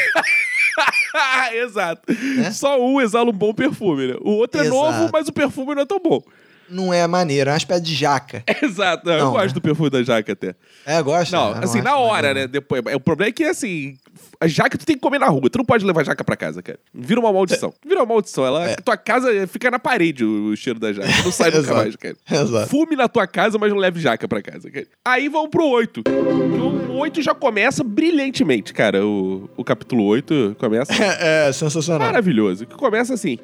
Exato. É? Só um exala um bom perfume, né? O outro é Exato. novo, mas o perfume não é tão bom. Não é maneiro, é uma espécie de jaca. Exato. Eu não, gosto né? do perfume da jaca até. É, gosta? Não, Eu assim, não na acho hora, maneiro. né? Depois, o problema é que, assim, a jaca tu tem que comer na rua. Tu não pode levar jaca pra casa, cara. Vira uma maldição. Vira uma maldição. Ela, É. Tua casa fica na parede o, o cheiro da jaca. Não sai nunca Exato. mais, cara. Exato. Fume na tua casa, mas não leve jaca pra casa, cara. Aí vamos pro oito. O oito já começa brilhantemente, cara. O, o capítulo oito começa... É, é sensacional. Maravilhoso. Que começa assim.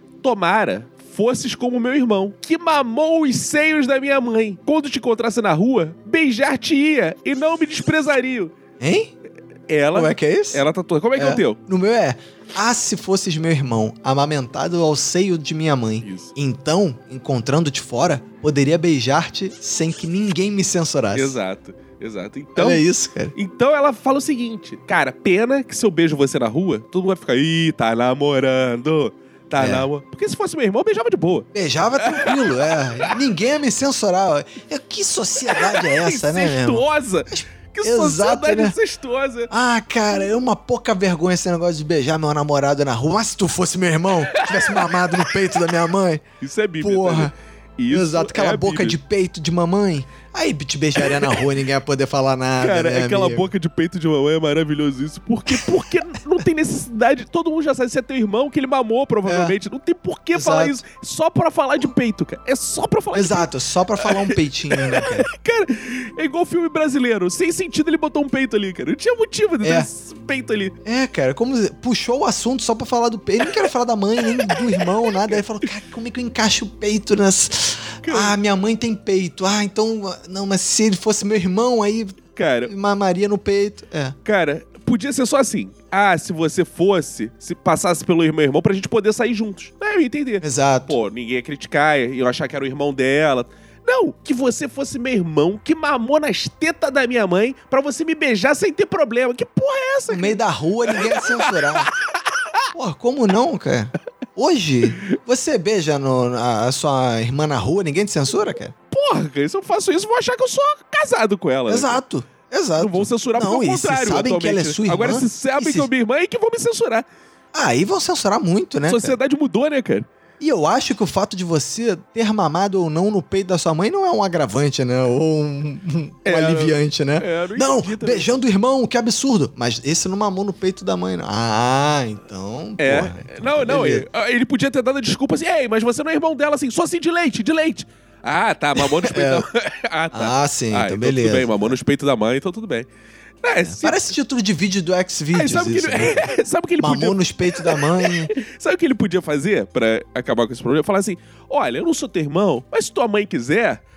Tomara fosses como meu irmão, que mamou os seios da minha mãe. Quando te encontrasse na rua, beijar-te-ia e não me desprezariam. Hein? Ela... Como é que é isso? Ela tá toda... Como é que é, é o teu? No meu é... Ah, se fosses meu irmão, amamentado ao seio de minha mãe. Isso. Então, encontrando-te fora, poderia beijar-te sem que ninguém me censurasse. Exato. Exato. Então, Olha isso, cara. Então ela fala o seguinte. Cara, pena que se eu beijo você na rua, todo mundo vai ficar... Ih, tá namorando... Tá, É. não. Porque se fosse meu irmão, eu beijava de boa. Beijava tranquilo, é. Ninguém ia me censurar. É, que sociedade é essa, né, meu irmão? Incestuosa. Que Exato, sociedade né? incestuosa. Ah, cara, é uma pouca vergonha esse negócio de beijar meu namorado na rua. Mas se tu fosse meu irmão, tivesse mamado no peito da minha mãe. Isso é Bíblia. Porra. Tá, Isso Exato, aquela é a boca Bíblia. de peito de mamãe. Aí te beijaria na rua e ninguém ia poder falar nada, Cara, né, aquela amigo? boca de peito de mamãe é maravilhoso isso. Porque, porque não tem necessidade. Todo mundo já sabe se é teu irmão que ele mamou, provavelmente. É. Não tem por que Exato. falar isso. Só pra falar de peito, cara. É só pra falar Exato, só pra falar um peitinho, né, cara? de peito. Cara, é igual filme brasileiro. Sem sentido ele botou um peito ali, cara. Não tinha motivo de ter É. esse peito ali. É, cara, como puxou o assunto só pra falar do peito. Ele não queria falar da mãe, nem do irmão, nada. Aí falou, cara, como é que eu encaixo o peito nas... Ah, minha mãe tem peito. Ah, então... Não, mas se ele fosse meu irmão, aí... Cara... Mamaria no peito. É. Cara, podia ser só assim. Ah, se você fosse, se passasse pelo meu irmão pra gente poder sair juntos. É, eu ia entender. Exato. Pô, ninguém ia criticar, ia achar que era o irmão dela. Não, que você fosse meu irmão, que mamou nas tetas da minha mãe pra você me beijar sem ter problema. Que porra é essa, No cara? meio da rua, ninguém ia censurar. Porra, como não, cara? Hoje, você beija no- a, a sua irmã na rua, ninguém te censura, cara? Porra, cara, se eu faço isso, vão achar que eu sou casado com ela. né? Exato, exato. Não vão censurar Não, porque é o e se contrário. sabem que ela é atualmente. sua irmã, Agora, se sabem e que se- é minha irmã, é que vão me censurar. Aí vão censurar muito, né, A cara? sociedade mudou, né, cara? E eu acho que o fato de você ter mamado ou não no peito da sua mãe não é um agravante, né? Ou um, um É, aliviante, né? é, não não, entendi também. beijando o irmão, que absurdo. Mas esse não mamou no peito da mãe, não. Ah, então... É. porra, então não, não, beleza. ele, ele podia ter dado a desculpa assim, ei, mas você não é irmão dela assim, só assim de leite, de leite. Ah, tá, mamou nos peitos da mãe. Ah, tá. Ah, sim, Ah, então beleza. Tudo bem, mamou nos peitos da mãe, então tudo bem. É, se- Parece título de vídeo do Xvideos, Aí, sabe o que isso, né? ele, sabe o que ele Mamou podia... nos peitos da mãe. Sabe o que ele podia fazer pra acabar com esse problema? Falar assim, olha, eu não sou teu irmão, mas se tua mãe quiser,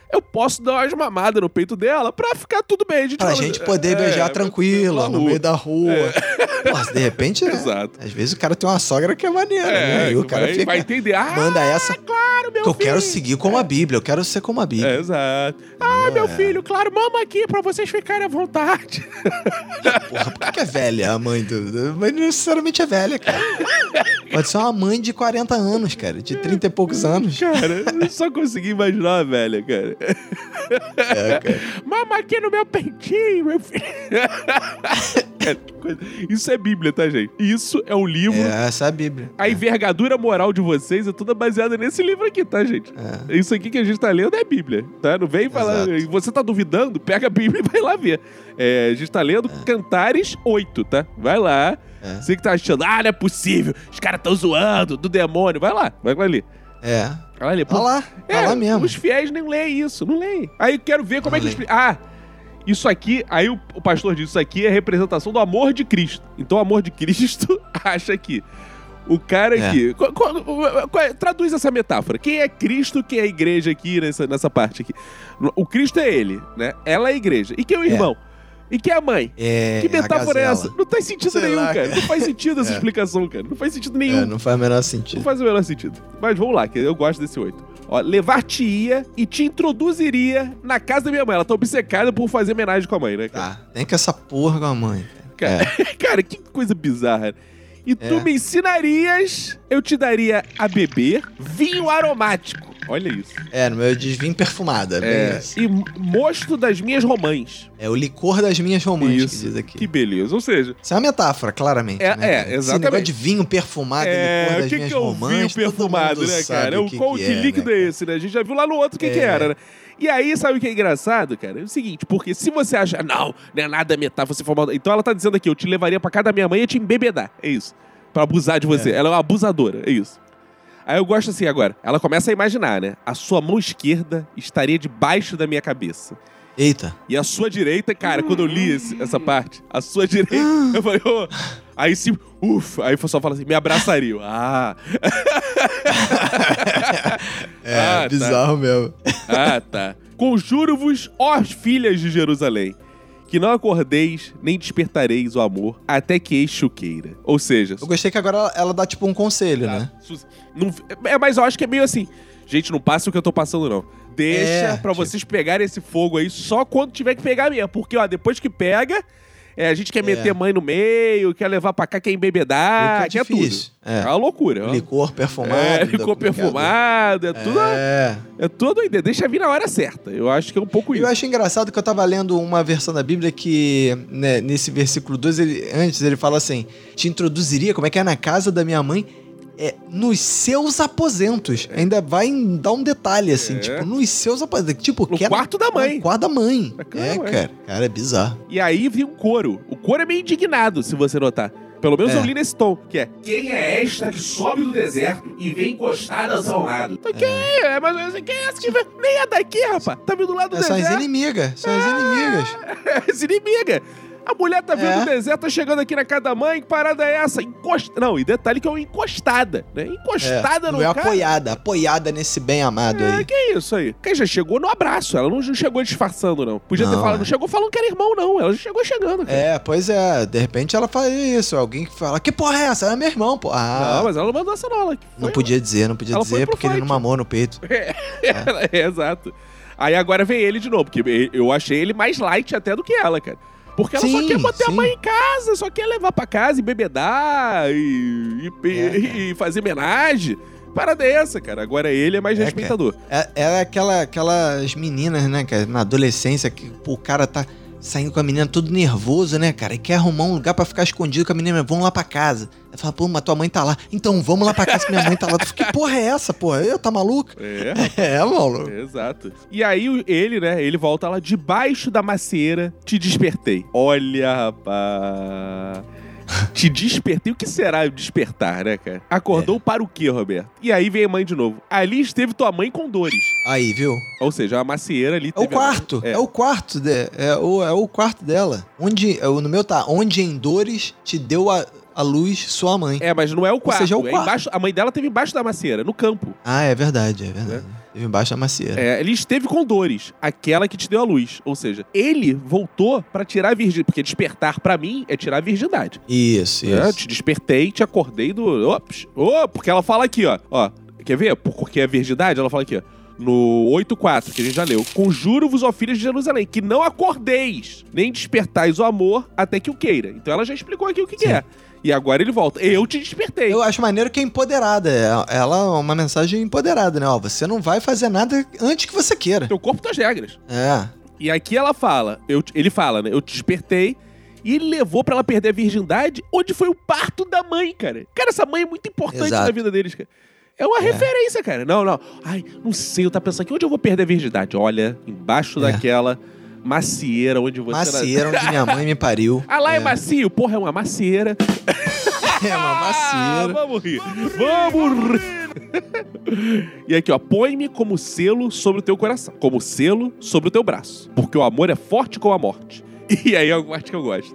eu posso dar umas mamadas no peito dela pra ficar tudo bem. A gente pra fala, gente poder é, beijar é, tranquila, no meio da rua. É. Pô, de repente, né? Exato. Às vezes o cara tem uma sogra que é maneira, é, né? E o cara vai, fica, vai entender. Ah, manda essa. Claro, meu que eu filho. quero seguir como a Bíblia, eu quero ser como a Bíblia. É, exato. Ah, meu é. filho, claro, mama aqui pra vocês ficarem à vontade. Porra, por que é velha a mãe do... Mas não necessariamente é velha, cara. Pode ser uma mãe de quarenta anos, cara. De trinta e poucos anos. Cara, eu só consegui imaginar a velha, cara. É, cara. Mama aqui no meu peitinho, meu filho. Cara, isso é Bíblia, tá, gente? Isso é um livro... É, essa é a Bíblia. A é. envergadura moral de vocês é toda baseada nesse livro aqui, tá, gente? É. Isso aqui que a gente tá lendo é Bíblia, tá? Não vem falar... Exato. Você tá duvidando? Pega a Bíblia e vai lá ver. É, a gente tá lendo é. Cantares oito, tá? Vai lá. É. Você que tá achando, ah, não é possível, os caras tão zoando do demônio. Vai lá, vai ali. É. Vai ali. Vai lá, é, vai lá mesmo. Os fiéis nem leem isso, não leem. Aí eu quero ver como não é que explica. Ah, isso aqui, aí o, o pastor diz, isso aqui é representação do amor de Cristo. Então o amor de Cristo acha que o cara é. aqui... Qual, qual, qual, traduz essa metáfora. Quem é Cristo, quem é a igreja aqui nessa, nessa parte aqui? O Cristo é ele, né? Ela é a igreja. E quem é o irmão? É. E quem é a mãe? É, que metáfora é essa? Não faz sentido Sei nenhum, lá, cara. cara. Não faz sentido essa é. explicação, cara. Não faz sentido nenhum. É, não faz o menor sentido. Não faz o menor sentido. Mas vamos lá, que eu gosto desse oito. Ó, levar-te-ia e te introduziria na casa da minha mãe. Ela tá obcecada por fazer homenagem com a mãe, né, cara? Tá, tem que essa porra com a mãe. Cara, é. cara, que coisa bizarra. E tu é. me ensinarias, eu te daria a beber vinho aromático. Olha isso. É, no meu diz vinho perfumada. É. Isso. E mosto das minhas romãs. É o licor das minhas romãs, isso. que diz aqui. Que beleza. Ou seja... Isso é uma metáfora, claramente. É, né, é exatamente. Esse negócio de vinho perfumado, é, licor das que minhas que é o romãs. Vinho perfumado, né, cara? É o, que qual que que é, líquido né, é esse, né? A gente já viu lá no outro o que, é. que era, né? E aí, sabe o que é engraçado, cara? É o seguinte, porque se você acha, não, não é nada metáfora, você for mal... Então ela tá dizendo aqui, eu te levaria pra casa da minha mãe e te embebedar. É isso. Pra abusar de você. É. Ela é uma abusadora, é isso. Aí eu gosto assim agora. Ela começa a imaginar, né? A sua mão esquerda estaria debaixo da minha cabeça. Eita. E a sua direita, cara, quando eu li esse, essa parte, a sua direita, eu falei, ô... Oh. Aí sim, ufa. Aí o pessoal fala assim, me abraçaria. Ah. É, ah, bizarro tá. mesmo. Ah, tá. Conjuro-vos, ó filhas de Jerusalém, que não acordeis nem despertareis o amor até que eis chuqueira. Ou seja... Eu gostei que agora ela dá tipo um conselho, tá, né? Não, é, mas eu acho que é meio assim... Gente, não passa o que eu tô passando, não. Deixa é, pra tipo... vocês pegarem esse fogo aí só quando tiver que pegar mesmo. Porque, ó, depois que pega... É, a gente quer meter é. mãe no meio, quer levar pra cá, quer embebedar, é quer difícil. tudo. É. é uma loucura. Licor perfumado. É, licor perfumado, é tudo... É, é tudo ainda. Deixa vir na hora certa. Eu acho que é um pouco isso. Eu acho engraçado que eu tava lendo uma versão da Bíblia que, né, nesse versículo dois, ele, antes ele fala assim, te introduziria, como é que é, na casa da minha mãe... É, nos seus aposentos. É. Ainda vai dar um detalhe, assim, é. tipo, nos seus aposentos. Tipo, no quarto da mãe. No quarto da mãe. É, é cara. Cara, é bizarro. E aí vem um coro. O coro é meio indignado, se você notar. Pelo menos é. eu li nesse tom, que é... Quem é esta que sobe do deserto e vem encostadas ao lado? Então, quem é? é? Mas assim, quem é essa que vem? Nem é daqui, rapaz. Tá vindo lá do é, deserto. São as inimigas. São as inimigas. É, as inimigas. A mulher tá vindo é. do deserto, tá chegando aqui na casa da mãe, que parada é essa? Encosta... Não, e detalhe que é uma encostada, né? Encostada é. no Não é cara. apoiada, apoiada nesse bem amado é, aí. Que isso aí? Porque já chegou no abraço, ela não chegou disfarçando, não. Podia não, ter falado, é. não chegou falando que era irmão, não. Ela já chegou chegando, cara. É, pois é. De repente ela faz isso. Alguém que fala, que porra é essa? É meu irmão, pô. Ah. Não, mas ela não mandou essa não. Ela não podia dizer, não podia ela dizer, porque fight. Ele não mamou no peito. É, é. é, exato. Aí agora vem ele de novo, porque eu achei ele mais light até do que ela, cara. Porque ela sim, só quer botar sim. a mãe em casa, só quer levar pra casa e bebedar e, e, é, e fazer homenagem. Parada dessa, cara. Agora ele é mais é, respeitador. É, é aquela, aquelas meninas, né, cara, na adolescência, que pô, o cara tá saindo com a menina todo nervoso, né, cara, e quer arrumar um lugar pra ficar escondido com a menina, vamos lá pra casa. Aí fala, pô, mas tua mãe tá lá. Então vamos lá pra casa que minha mãe tá lá. Que porra é essa, porra? Eu, tá maluco? É, é, maluco. Exato. E aí ele, né, ele volta lá, debaixo da macieira, te despertei. Olha, rapaz... Te despertei. O que será despertar, né, cara? Acordou é. para o quê, Roberto? E aí vem a mãe de novo. Ali esteve tua mãe com dores. Aí, viu? Ou seja, a macieira ali... É o quarto. É. é o quarto. De, é, o, é o quarto dela. Onde, no meu tá, onde em dores te deu a... a luz, sua mãe. É, mas não é o quarto. Ou seja, é o quarto. É embaixo, a mãe dela teve embaixo da macieira, no campo. Ah, é verdade, é verdade. É. Esteve embaixo da macieira. É, ele esteve com dores, aquela que te deu a luz. Ou seja, ele voltou pra tirar a virgindade. Porque despertar pra mim é tirar a virgindade. Isso, isso. É, te despertei, te acordei do... Ops, oh, porque ela fala aqui, ó. ó. Quer ver? Porque é virgindade, ela fala aqui, ó. No oito quatro, que a gente já leu. Conjuro-vos, ó filhos de Jerusalém, que não acordeis, nem despertais o amor até que o queira. Então ela já explicou aqui o que, que é. E agora ele volta. Eu te despertei. Eu acho maneiro que é empoderada. Ela é uma mensagem empoderada, né? Ó, você não vai fazer nada antes que você queira. Teu corpo, tuas regras. É. E aqui ela fala, eu, ele fala, né? Eu te despertei. E ele levou pra ela perder a virgindade, onde foi o parto da mãe, cara. Cara, essa mãe é muito importante Exato. na vida deles, cara. É uma é. referência, cara. Não, não. Ai, não sei, eu tava pensando aqui, onde eu vou perder a virgindade? Olha, embaixo é. daquela macieira onde você... Macieira onde minha mãe me pariu. Ah, lá é, é macio? Porra, é uma macieira. É uma macieira. Ah, vamos rir. Vamos rir. E aqui, ó. Põe-me como selo sobre o teu coração. Como selo sobre o teu braço. Porque o amor é forte como a morte. E aí é a parte que eu gosto.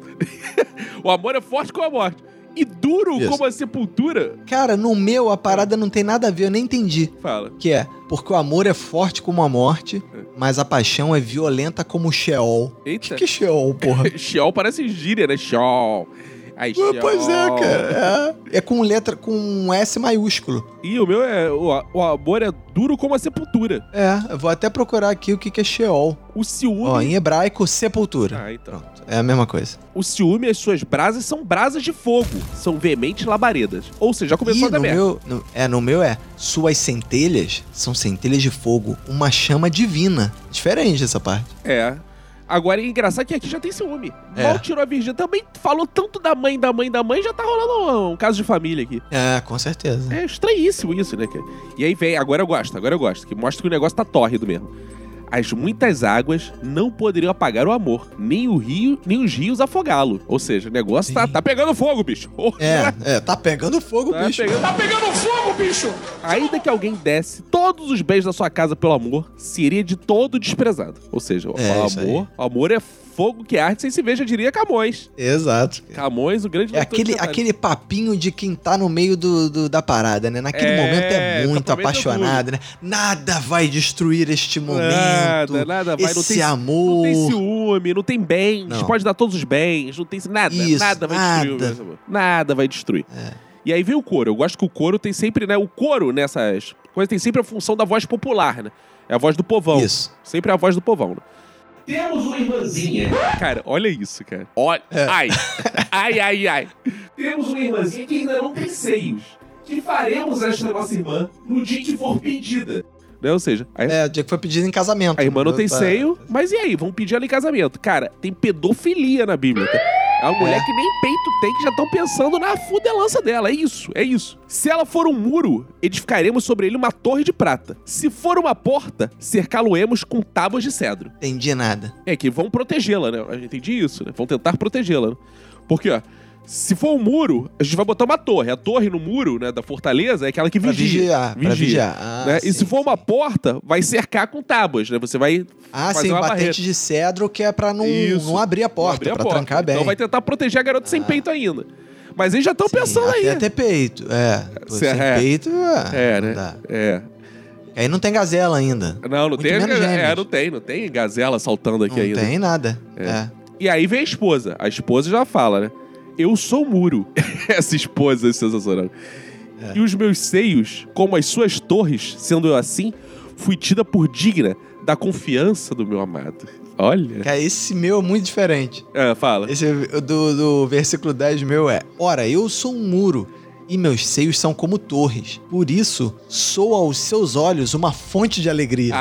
O amor é forte como a morte. E duro Isso. como a sepultura. Cara, no meu, a parada não tem nada a ver, eu nem entendi. Fala. Que é, porque o amor é forte como a morte, é. mas a paixão é violenta como o Sheol. Eita. O que é Sheol, porra? Sheol parece gíria, né? Sheol. Ai, Sheol. Pois é, cara. É, é com letra, com um S maiúsculo. E o meu é, o, o amor é duro como a sepultura. É, eu vou até procurar aqui o que, que é Sheol. O ciúme... Ó, em hebraico, sepultura. Ah, então. Pronto, é a mesma coisa. O ciúme e as suas brasas são brasas de fogo. São veementes labaredas. Ou seja, já começou e a dar no merda. meu, no, é, no meu é, suas centelhas são centelhas de fogo, uma chama divina. Diferente essa parte. É. Agora é engraçado que aqui já tem ciúme. É. Mal tirou a virgem. Também falou tanto da mãe, da mãe, da mãe, já tá rolando um, um caso de família aqui. É, com certeza. É estranhíssimo isso, né? E aí vem, agora eu gosto, agora eu gosto, que mostra que o negócio tá tórrido mesmo. As muitas águas não poderiam apagar o amor, nem o rio, nem os rios afogá-lo. Ou seja, o negócio tá, tá pegando fogo, bicho. Oh, é, é, tá pegando fogo, tá bicho. Pegando... Tá pegando fogo, bicho! Ainda que alguém desse todos os bens da sua casa pelo amor, seria de todo desprezado. Ou seja, é, o amor, o amor é fogo que arde sem se ver, já diria Camões. Exato. Camões, o grande... É aquele, aquele papinho de quem tá no meio do, do, da parada, né? Naquele é, momento é muito apaixonado, né? Nada vai destruir este momento. Nada, nada vai. Esse não tem, amor. Não tem ciúme, não tem bens. Não. Pode dar todos os bens, não tem nada. Isso, nada vai nada. destruir o amor. Nada vai destruir. É. E aí vem o coro. Eu gosto que o coro tem sempre, né? O coro nessas coisas tem sempre a função da voz popular, né? É a voz do povão. Isso. Sempre é a voz do povão, né? Temos uma irmãzinha. Cara, olha isso, cara. Olha. É. Ai. Ai, ai, ai. Temos uma irmãzinha que ainda não tem seios. Que faremos esta nossa irmã no dia que for pedida. Né? Ou seja... A... É, o dia que foi pedido em casamento. A irmã não tem seio, mas e aí? Vão pedir ela em casamento. Cara, tem pedofilia na Bíblia, tá? É uma mulher é. que nem peito tem, que já estão pensando na fudelança dela. É isso, é isso. Se ela for um muro, edificaremos sobre ele uma torre de prata. Se for uma porta, cercá-lo-emos com tábuas de cedro. Entendi nada. É que vão protegê-la, né? Eu entendi isso, né? Vão tentar protegê-la. Né? Porque, ó, se for um muro, a gente vai botar uma torre. A torre no muro, né, da fortaleza é aquela que vigia. Pra vigiar. vigia pra vigiar. Ah, né? sim, e se for sim. uma porta, vai cercar com tábuas, né? Você vai Ah, fazer sim, uma batente barreira. de cedro que é pra não, não abrir a porta, abrir a pra porta. trancar bem. Então vai tentar proteger a garota ah. sem peito ainda. Mas eles já estão Sim, pensando até aí. Até peito, é. Pô, sem é. peito, é. É, né? Dá. É. Aí não tem gazela ainda. Não, não Muito tem. menos É, não tem, não tem gazela saltando aqui não ainda. Não tem nada. É. É. E aí vem a esposa. A esposa já fala, né? Eu sou muro. Essa esposa é sensacional. É. E os meus seios, como as suas torres, sendo eu assim, fui tida por digna da confiança do meu amado. Olha. Cara, esse meu é muito diferente. É, fala. Esse do, do versículo dez meu é: ora, eu sou um muro, e meus seios são como torres. Por isso, sou aos seus olhos uma fonte de alegria.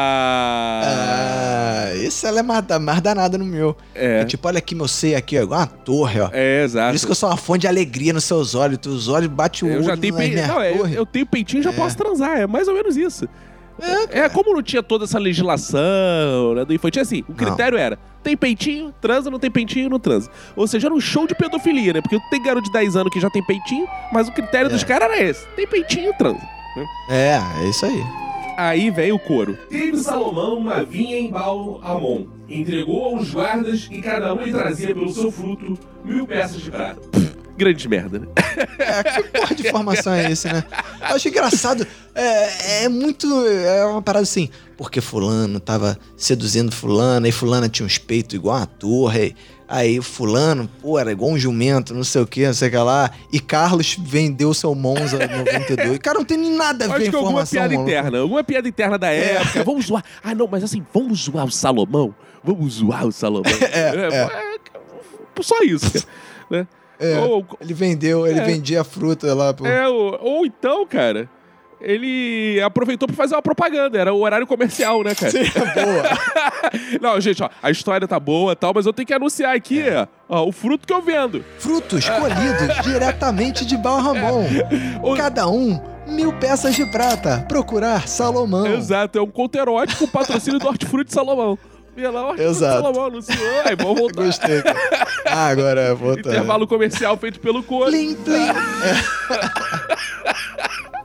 Ah! Ah, isso ela é mais, mais danada no meu. É. é. Tipo, olha aqui meu seio aqui, ó, igual uma torre, ó. É, exato. Por isso que eu sou uma fonte de alegria nos seus olhos. Teus olhos batem o eu olho já tenho na pe... minha Não, eu, torre. eu tenho peitinho e já É. posso transar. É mais ou menos isso. É, é, como não tinha toda essa legislação, né, do infantil, assim, o critério não. era, tem peitinho, transa, não tem peitinho, não transa. Ou seja, era um show de pedofilia, né? Porque tem garoto de dez anos que já tem peitinho, mas o critério é. dos caras era esse, tem peitinho, transa. Né? É, é isso aí. Aí vem o coro. Teve Salomão uma vinha em Baal-Amon, entregou aos guardas e cada um lhe trazia pelo seu fruto mil peças de prata. Grande merda, né? É, que porra de informação é esse, né? Eu acho engraçado. É, é muito... É uma parada assim... Porque fulano tava seduzindo fulana, e fulana tinha uns peitos igual uma torre. Aí fulano, pô, era igual um jumento, não sei o que, não sei o que lá. E Carlos vendeu seu Monza noventa e dois. Cara, não tem nem nada a ver Acho que alguma informação, piada maluco. interna. Alguma piada interna da época. É. Vamos zoar. Ah, não, mas assim, vamos zoar o Salomão? Vamos zoar o Salomão? É, é. é. Só isso, cara. Né? É, ou, ele vendeu, ele é. vendia a fruta lá. Pô. É, ou, ou então, cara... Ele aproveitou pra fazer uma propaganda. Era o horário comercial, né, cara? Sim, é boa. Não, gente, ó, a história tá boa e tal, mas eu tenho que anunciar aqui, é. ó, o fruto que eu vendo. Frutos colhidos diretamente de Balramon. É. Cada um, mil peças de prata. Procurar Salomão. Exato, é um conto erótico, patrocínio do Hortifruti Salomão. Via lá, Hortifruti Salomão anunciou. Aí, vamos voltar. Gostei, cara. Ah, agora volta. Intervalo comercial feito pelo Cone. Plim, plim. É.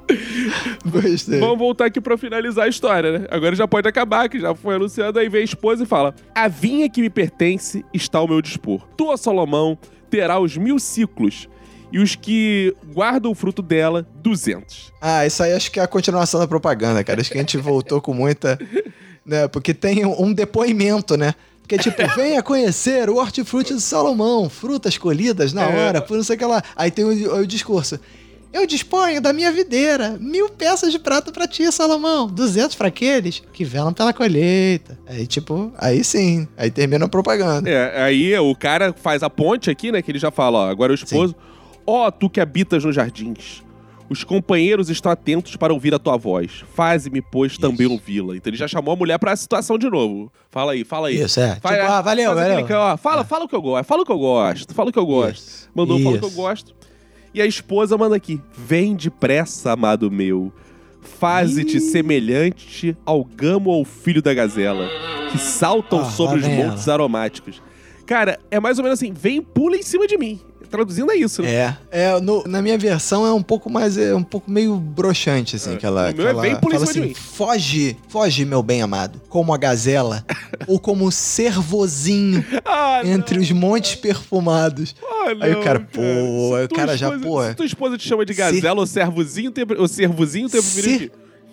Gostei. Vamos voltar aqui pra finalizar a história, né? Agora já pode acabar, que já foi anunciado. Aí vem a esposa e fala: a vinha que me pertence está ao meu dispor. Tu, Salomão, terá os mil ciclos, e os que guardam o fruto dela, duzentos. Ah, isso aí acho que é a continuação da propaganda, cara. Acho que a gente voltou com muita... né? Porque tem um depoimento, né? Porque, tipo, venha conhecer o hortifruti do Salomão, frutas colhidas na hora, por não sei o que lá. Aí tem o, o discurso. Eu disponho da minha videira, mil peças de prata pra ti, Salomão, duzentos pra aqueles que velam pela colheita. Aí, tipo, aí sim, aí termina a propaganda. É, aí o cara faz a ponte aqui, né, que ele já fala, ó, agora o esposo, ó, oh, tu que habitas nos jardins, os companheiros estão atentos para ouvir a tua voz, faze-me, pois, Isso. também ouvi-la. Então ele já chamou a mulher pra situação de novo. Fala aí, fala aí. Isso, é. Fala, tipo, ah, valeu, valeu. Aquele, ó, fala, é. fala o que eu gosto, fala o que eu gosto, fala o que eu gosto. Isso. Mandou, fala o que eu gosto. E a esposa manda aqui: vem depressa, amado meu, faze-te semelhante ao gamo ou filho da gazela, que saltam ah, sobre os montes aromáticos. Cara, é mais ou menos assim, vem, pula em cima de mim. Traduzindo é isso, né? É, é no, na minha versão é um pouco mais, é um pouco meio broxante, assim, é. que ela, que ela é bem fala assim, foge, foge, meu bem amado, como a gazela, ou como o cervozinho ah, entre não. os montes perfumados. Ah, não, aí o cara, pô, aí o cara já, pô... Se tua esposa te chama de gazela Cer... ou servozinho, tem, ou servozinho, tem Cer...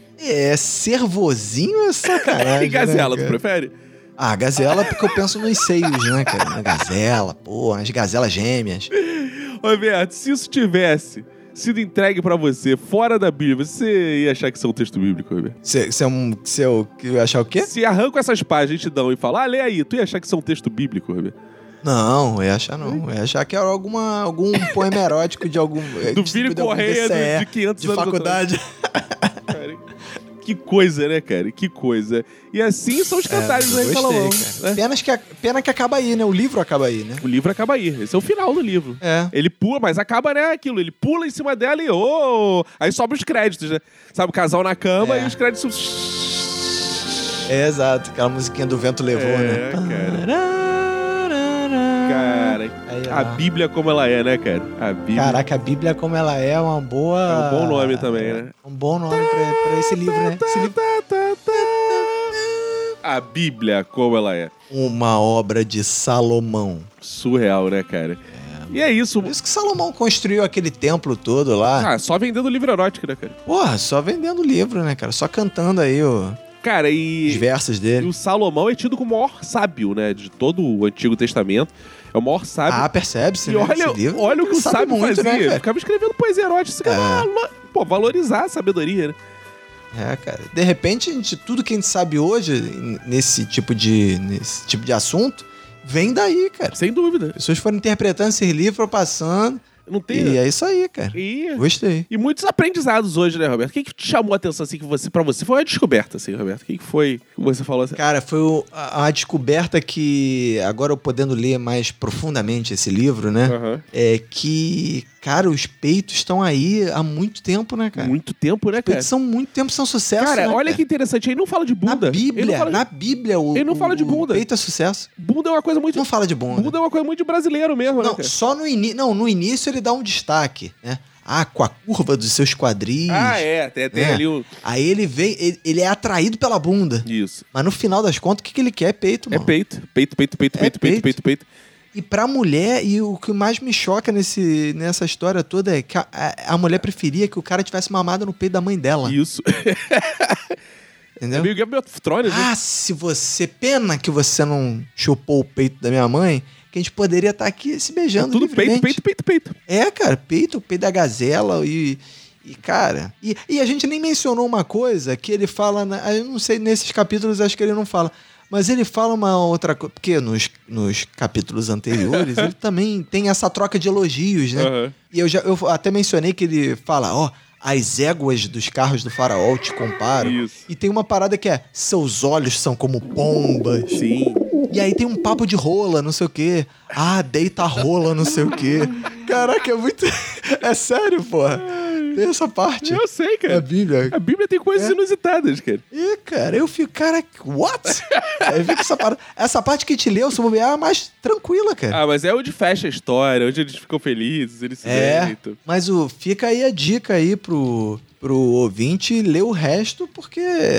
É, servozinho é sacanagem, E gazela, né, tu prefere? Ah, gazela porque eu penso nos seios, né, cara? Na gazela, pô, as gazelas gêmeas. Roberto, se isso tivesse sido entregue pra você fora da Bíblia, você ia achar que isso é um texto bíblico, Roberto? Se, se, é um, se eu ia achar o quê? Se arranca essas páginas e te dão e fala, ah, lê aí, tu ia achar que isso é um texto bíblico, Roberto? Não, eu ia achar não. Eu ia achar que era alguma, algum poema erótico de algum... Do Vini Correia de, de quinhentos de anos faculdade. Cara, que coisa, né, cara? Que coisa. E assim são os cantares do Rei Salomão. Né? Pena, que, pena que acaba aí, né? O livro acaba aí, né? O livro acaba aí. Esse é o final do livro. É. Ele pula, mas acaba, né, aquilo. Ele pula em cima dela e... Oh! Aí sobe os créditos, né? Sabe, o casal na cama é. e os créditos... É, exato. Aquela musiquinha do vento levou, é, né? Cara. Cara, aí, a Bíblia como ela é, né, cara? A Bíblia... Caraca, a Bíblia como ela é é uma boa... É um bom nome também, né? Um bom nome pra, pra esse livro, né? Esse livro... A Bíblia como ela é. Uma obra de Salomão. Surreal, né, cara? É. E é isso. Por isso que Salomão construiu aquele templo todo lá. Ah, só vendendo livro erótico, né, cara? Porra, só vendendo livro, né, cara? Só cantando aí o... Cara, e... os versos dele. E o Salomão é tido como o maior sábio, né? De todo o Antigo Testamento. É o maior sábio. Ah, percebe-se, e né? olha, olha o que o sábio muito, fazia. Né, ficava escrevendo poesia erótica. Isso é. Pô, valorizar a sabedoria, né? É, cara. De repente, a gente, tudo que a gente sabe hoje, nesse tipo de, nesse tipo de assunto, vem daí, cara. Sem dúvida. As pessoas foram interpretando esse livro, foram passando... Não tem... E é isso aí, cara. E... Gostei. E muitos aprendizados hoje, né, Roberto? O que, que te chamou a atenção, assim, que você, pra você? Foi uma descoberta, assim, Roberto? O que, que foi que você falou assim? Cara, foi o, a, a descoberta que, agora eu podendo ler mais profundamente esse livro, né? Uhum. É que, cara, os peitos estão aí há muito tempo, né, cara? Muito tempo, né, os cara? Peitos são muito tempo, são sucesso, Cara, né, olha cara? que interessante. Ele não fala de bunda. Na Bíblia, de... na Bíblia, o, ele não fala de bunda. O peito é sucesso. Bunda é uma coisa muito... Não fala de bunda. Bunda é uma coisa muito de brasileiro mesmo, não, né, cara? Só no início... Não, no início ele dá um destaque. Né? Ah, com a curva dos seus quadris. Ah, é. Tem, tem né? ali o... Aí ele vem, ele, ele é atraído pela bunda. Isso. Mas no final das contas, o que, que ele quer? É peito, mano. É peito. Peito, peito, peito, é peito, peito, peito, peito. E pra mulher, e o que mais me choca nesse, nessa história toda é que a, a, a mulher preferia que o cara tivesse mamado no peito da mãe dela. Isso. Entendeu? É meio Game of Thrones, né? Ah, se você... Pena que você não chupou o peito da minha mãe, que a gente poderia estar aqui se beijando É tudo livremente. peito, peito, peito, peito. É, cara, peito, peito da gazela e... E, cara... E, e a gente nem mencionou uma coisa que ele fala... Na, eu não sei, nesses capítulos acho que ele não fala... Mas ele fala uma outra coisa... Porque nos, nos capítulos anteriores ele também tem essa troca de elogios, né? Uhum. E eu, já, eu até mencionei que ele fala... ó, as éguas dos carros do faraó te comparam. Isso. E tem uma parada que é... Seus olhos são como pombas. Sim. E aí tem um papo de rola, não sei o quê. Ah, deita rola, não sei o quê. Caraca, é muito... É sério, porra. Tem essa parte. Eu sei, cara. A Bíblia. A Bíblia tem coisas É. inusitadas, cara. E, cara, eu fico, cara, what? Aí eu vi que essa, parada, essa parte que te leu, se bobear, é mais tranquila, cara. Ah, mas é onde fecha a história, onde eles ficam felizes, eles se É, deitam. mas o, fica aí a dica aí pro, pro ouvinte ler o resto, porque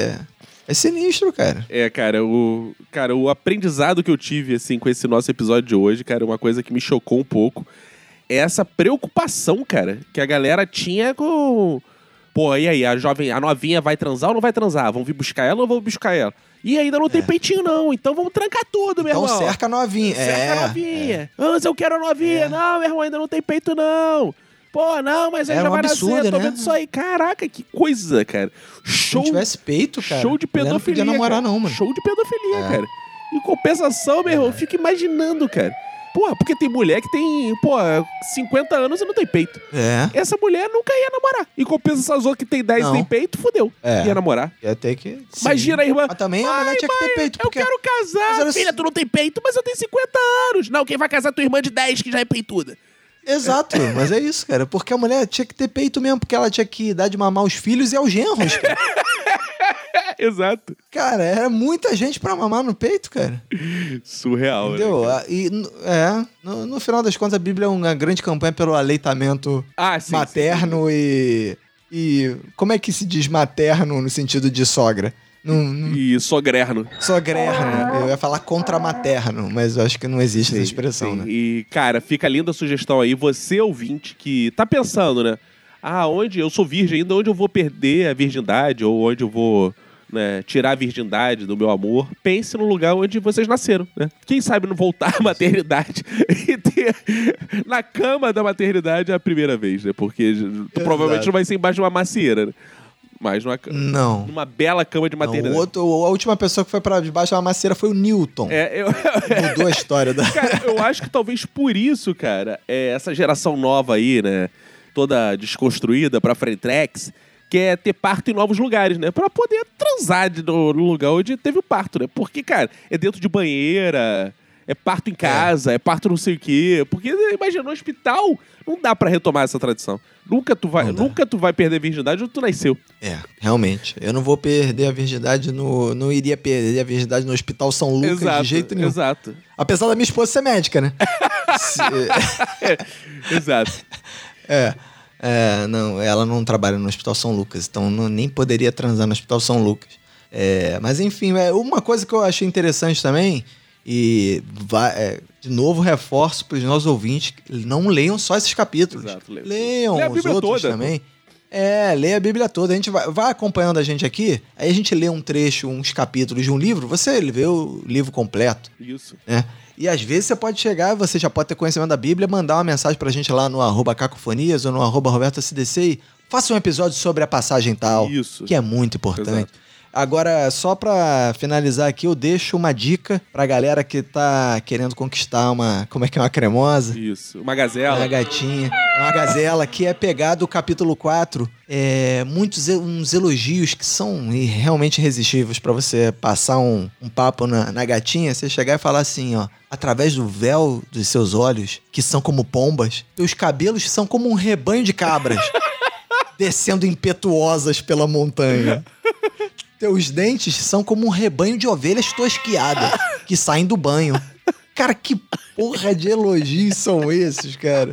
é sinistro, cara. É, cara, o, cara, o aprendizado que eu tive, assim, com esse nosso episódio de hoje, cara, uma coisa que me chocou um pouco, é essa preocupação, cara, que a galera tinha com... Pô, e aí, a jovem, a novinha vai transar ou não vai transar? Vão vir buscar ela ou vão buscar ela? E ainda não tem É. peitinho, não. Então vamos trancar tudo, meu Então irmão. cerca a novinha. Cerca é, a novinha. Antes eu quero a novinha. É. Não, meu irmão, ainda não tem peito, não. Pô, não, mas aí Era já um vai absurdo, nascer. Tô né? vendo isso aí. Caraca, que coisa, cara. Se Show, não tivesse peito, cara. show de mulher pedofilia, não podia namorar, cara. não, mano. Show de pedofilia, É. cara. Em compensação, meu irmão, eu fico imaginando, cara. Porra, porque tem mulher que tem, pô, cinquenta anos e não tem peito. É. Essa mulher nunca ia namorar. Em compensação, as outras que tem dez e Não. tem peito, fudeu. É. Ia namorar. Ia ter que... sim. Imagina a irmã. Mas também a Ai, mulher tinha que ter mãe, peito. Eu Porque... quero Mas casar. olha Filha, só- tu não tem peito, mas eu tenho cinquenta anos. Não, quem vai casar é tua irmã de dez, que já é peituda. Exato, mas é isso, cara. Porque a mulher tinha que ter peito mesmo, porque ela tinha que dar de mamar os filhos e aos genros, cara. Exato. Cara, era muita gente pra mamar no peito, cara. Surreal, Entendeu? né? Ah, E, n- é, no, no final das contas, a Bíblia é uma grande campanha pelo aleitamento Ah, sim. materno e... E como é que se diz materno no sentido de sogra? Não, não, sim. E sogrerno. sogrerno. Eu ia falar contramaterno, mas eu acho que não existe essa Sim, expressão, sim. né? E, cara, fica linda a sugestão aí. Você, ouvinte, que tá pensando, né? Ah, onde eu sou virgem ainda, onde eu vou perder a virgindade? Ou onde eu vou, né, tirar a virgindade do meu amor? Pense no lugar onde vocês nasceram, né? Quem sabe não voltar à maternidade e ter na cama da maternidade a primeira vez, né? Porque tu provavelmente não vai ser embaixo de uma macieira, né? Mas numa, ca- Não. numa bela cama de Não, maternidade. o outro, a última pessoa que foi pra debaixo da macieira foi o Newton. É, eu... Mudou a história da... Cara, eu acho que talvez por isso, cara, é, essa geração nova aí, né, toda desconstruída pra Frentex, quer ter parto em novos lugares, né, pra poder transar de- no, no lugar onde teve o parto, né, porque, cara, é dentro de banheira, é parto em casa, é, parto não sei o quê, porque, imagina, no hospital não dá pra retomar essa tradição. Nunca tu vai, Não dá. nunca tu vai perder a virgindade onde tu nasceu. É, realmente. Eu não vou perder a virgindade no... Não iria perder a virgindade no Hospital São Lucas exato, de jeito nenhum. exato, Apesar da minha esposa ser médica, né? Se- exato. é, é, não, ela não trabalha no Hospital São Lucas, então não, nem poderia transar no Hospital São Lucas. É, mas enfim, é, uma coisa que eu achei interessante também, e vai, é, de novo reforço para os nossos ouvintes, não leiam só esses capítulos. Exato, leiam. Leiam Lê a os Bíblia outros toda. também. É, leia a Bíblia toda. A gente vai, vai acompanhando a gente aqui, aí a gente lê um trecho, uns capítulos de um livro, você vê o livro completo, Isso. né? E às vezes você pode chegar, você já pode ter conhecimento da Bíblia, mandar uma mensagem pra gente lá no arroba cacofonias ou no arroba roberto C D C e faça um episódio sobre a passagem tal, Isso. que é muito importante. Exato. Agora, só pra finalizar aqui, eu deixo uma dica pra galera que tá querendo conquistar uma, como é que é, uma cremosa? Isso. Uma gazela. Uma gatinha, uma gazela, que é pegar do capítulo quatro, é, muitos e- uns elogios que são i- realmente irresistíveis pra você passar um, um papo na, na gatinha, você chegar e falar assim, ó, através do véu dos seus olhos, que são como pombas, teus cabelos são como um rebanho de cabras, descendo impetuosas pela montanha. Teus dentes são como um rebanho de ovelhas tosquiadas que saem do banho. Cara, que porra de elogios são esses, cara?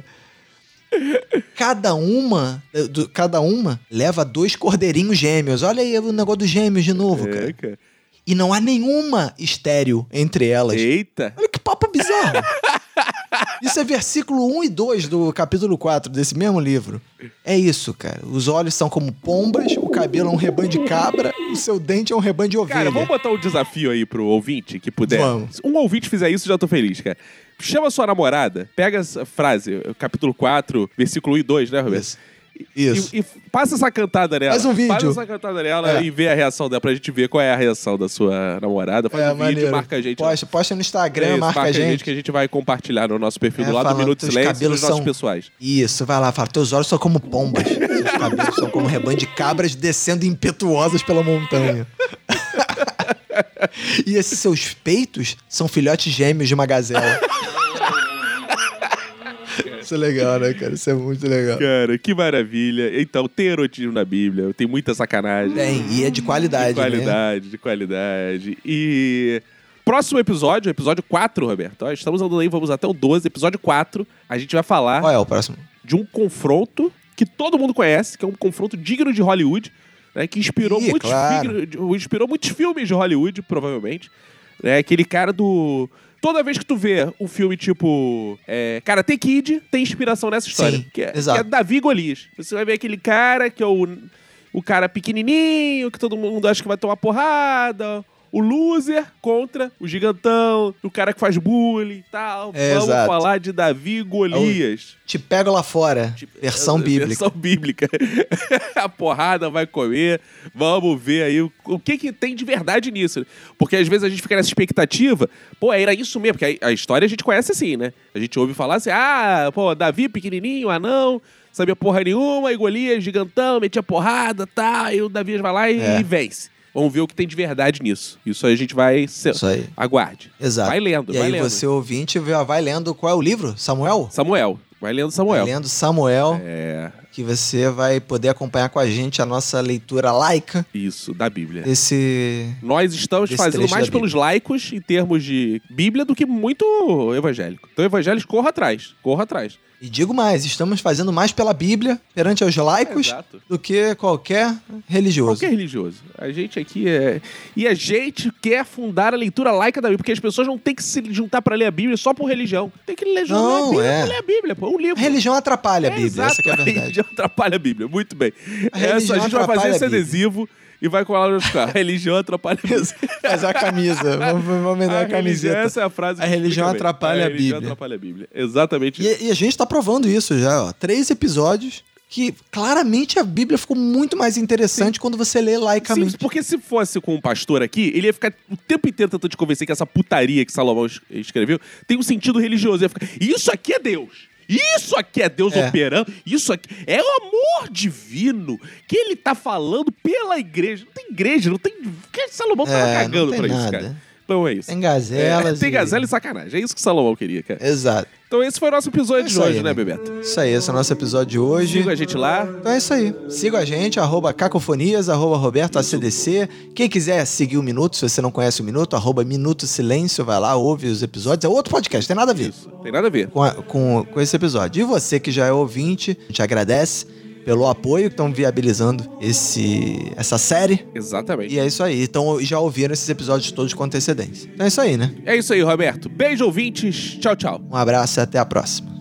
Cada uma, eh, do- cada uma leva dois cordeirinhos gêmeos. Olha aí o negócio dos gêmeos de novo, É, cara. cara. E não há nenhuma estéreo entre elas. Eita. Olha que papo bizarro. Isso é versículo um e dois do capítulo quatro desse mesmo livro. É isso, cara. Os olhos são como pombas, o cabelo é um rebanho de cabra, o seu dente é um rebanho de ovelha. Cara, vamos botar um desafio aí pro ouvinte que puder. Vamos. Se um ouvinte fizer isso, já tô feliz, cara. Chama sua namorada, pega essa frase, capítulo quatro, versículo um e dois, né, Roberto? Isso. Isso. E, e passa essa cantada nela. Faz um vídeo. Faz essa cantada nela É. e vê a reação dela, pra gente ver qual é a reação da sua namorada. Faz É, um vídeo, maneiro. marca a gente. Posta, posta no Instagram, É isso, marca, marca a gente. que a gente vai compartilhar no nosso perfil É, do lado do falando Minuto de teus Silêncio e cabelos nos nossos são- pessoais. Isso, vai lá, fala, teus olhos são como pombas, seus cabelos são como um rebanho de cabras descendo impetuosas pela montanha. E esses seus peitos são filhotes gêmeos de uma gazela. Isso é legal, né, cara? Isso é muito legal. Cara, que maravilha. Então, tem erotismo na Bíblia, tem muita sacanagem. Tem, e é de qualidade, De qualidade, né? de qualidade. E próximo episódio, episódio quatro, Roberto. Ó, estamos andando aí, vamos até o doze. Episódio quatro, a gente vai falar Qual é o próximo? de um confronto que todo mundo conhece, que é um confronto digno de Hollywood, né, que inspirou, Ih, muitos claro. fig- inspirou muitos filmes de Hollywood, provavelmente. É aquele cara do... Toda vez que tu vê um filme tipo é, Karate Kid, tem inspiração nessa história. Sim, que, é, exato. que é Davi e Golias. Você vai ver aquele cara que é o, o cara pequenininho, que todo mundo acha que vai tomar porrada... O loser contra o gigantão, o cara que faz bullying e tal. É, Vamos exato. falar de Davi e Golias. Te pego lá fora, versão bíblica. Versão bíblica. A porrada vai comer. Vamos ver aí o, o que, que tem de verdade nisso. Porque às vezes a gente fica nessa expectativa. Pô, era isso mesmo. Porque a, a história a gente conhece assim, né? A gente ouve falar assim, ah, pô, Davi pequenininho, anão, sabia porra nenhuma, e Golias gigantão, metia porrada, tá, e o Davi vai lá e, É. e vence. Vamos ver o que tem de verdade nisso. Isso aí a gente vai... Ser... Isso aí. Aguarde. Exato. Vai lendo, E vai aí lendo. você, ouvinte, vai lendo qual é o livro? Samuel? Samuel. Vai lendo Samuel. Vai lendo Samuel, É... que você vai poder acompanhar com a gente a nossa leitura laica Isso, da Bíblia. desse... Nós estamos Desse fazendo trecho mais da pelos laicos em termos de Bíblia do que muito evangélico. Então, evangélicos, corra atrás. Corra atrás. E digo mais, estamos fazendo mais pela Bíblia perante aos laicos Exato. do que qualquer religioso. Qualquer religioso. A gente aqui é... E a gente quer fundar a leitura laica da Bíblia, porque as pessoas não têm que se juntar pra ler a Bíblia só por religião. Tem que ler, Não, a Bíblia é. pra ler a Bíblia, pô. Um livro. A religião atrapalha a É, Bíblia, exato. essa que é a A verdade. religião atrapalha a Bíblia. Muito bem. A Essa, religião a gente vai fazer atrapalha esse a Bíblia. adesivo e vai colar no carro. A religião atrapalha a Bíblia. Fazer a camisa, vamos, vamos me dar a, A religião, camiseta. essa é a frase A que religião explica bem. atrapalha a religião Bíblia. atrapalha a Bíblia. Exatamente isso. E, e a gente tá provando isso já, ó. Três episódios que claramente a Bíblia ficou muito mais interessante quando você lê laicamente. Sim, porque se fosse com um pastor aqui, ele ia ficar o tempo inteiro tentando te convencer que essa putaria que Salomão es- escreveu tem um sentido religioso. Ele ia ficar, isso aqui é Deus. Isso aqui é Deus É. operando. Isso aqui é o amor divino que ele tá falando pela igreja. Não tem igreja, não tem... Porque Salomão tava É, cagando não tem pra isso, nada. cara. Então é isso. Tem gazelas É, tem e- gazela e sacanagem. É isso que Salomão queria, cara. Exato. Então esse foi o nosso episódio É de isso hoje, aí, né, né? Bebeto? Isso aí, esse é o nosso episódio de hoje. Siga a gente lá. Então é isso aí. Siga a gente, arroba cacofonias, arroba Roberto A C D C. Quem quiser seguir o Minuto, se você não conhece o Minuto, arroba Minuto Silêncio, vai lá, ouve os episódios. É outro podcast, tem nada a ver Isso. Tem nada a ver. com, a- com, com esse episódio. E você que já é ouvinte, a gente agradece pelo apoio que estão viabilizando esse, essa série. Exatamente. E é isso aí. Então já ouviram esses episódios todos com antecedência. Então é isso aí, né? É isso aí, Roberto. Beijo, ouvintes. Tchau, tchau. Um abraço e até a próxima.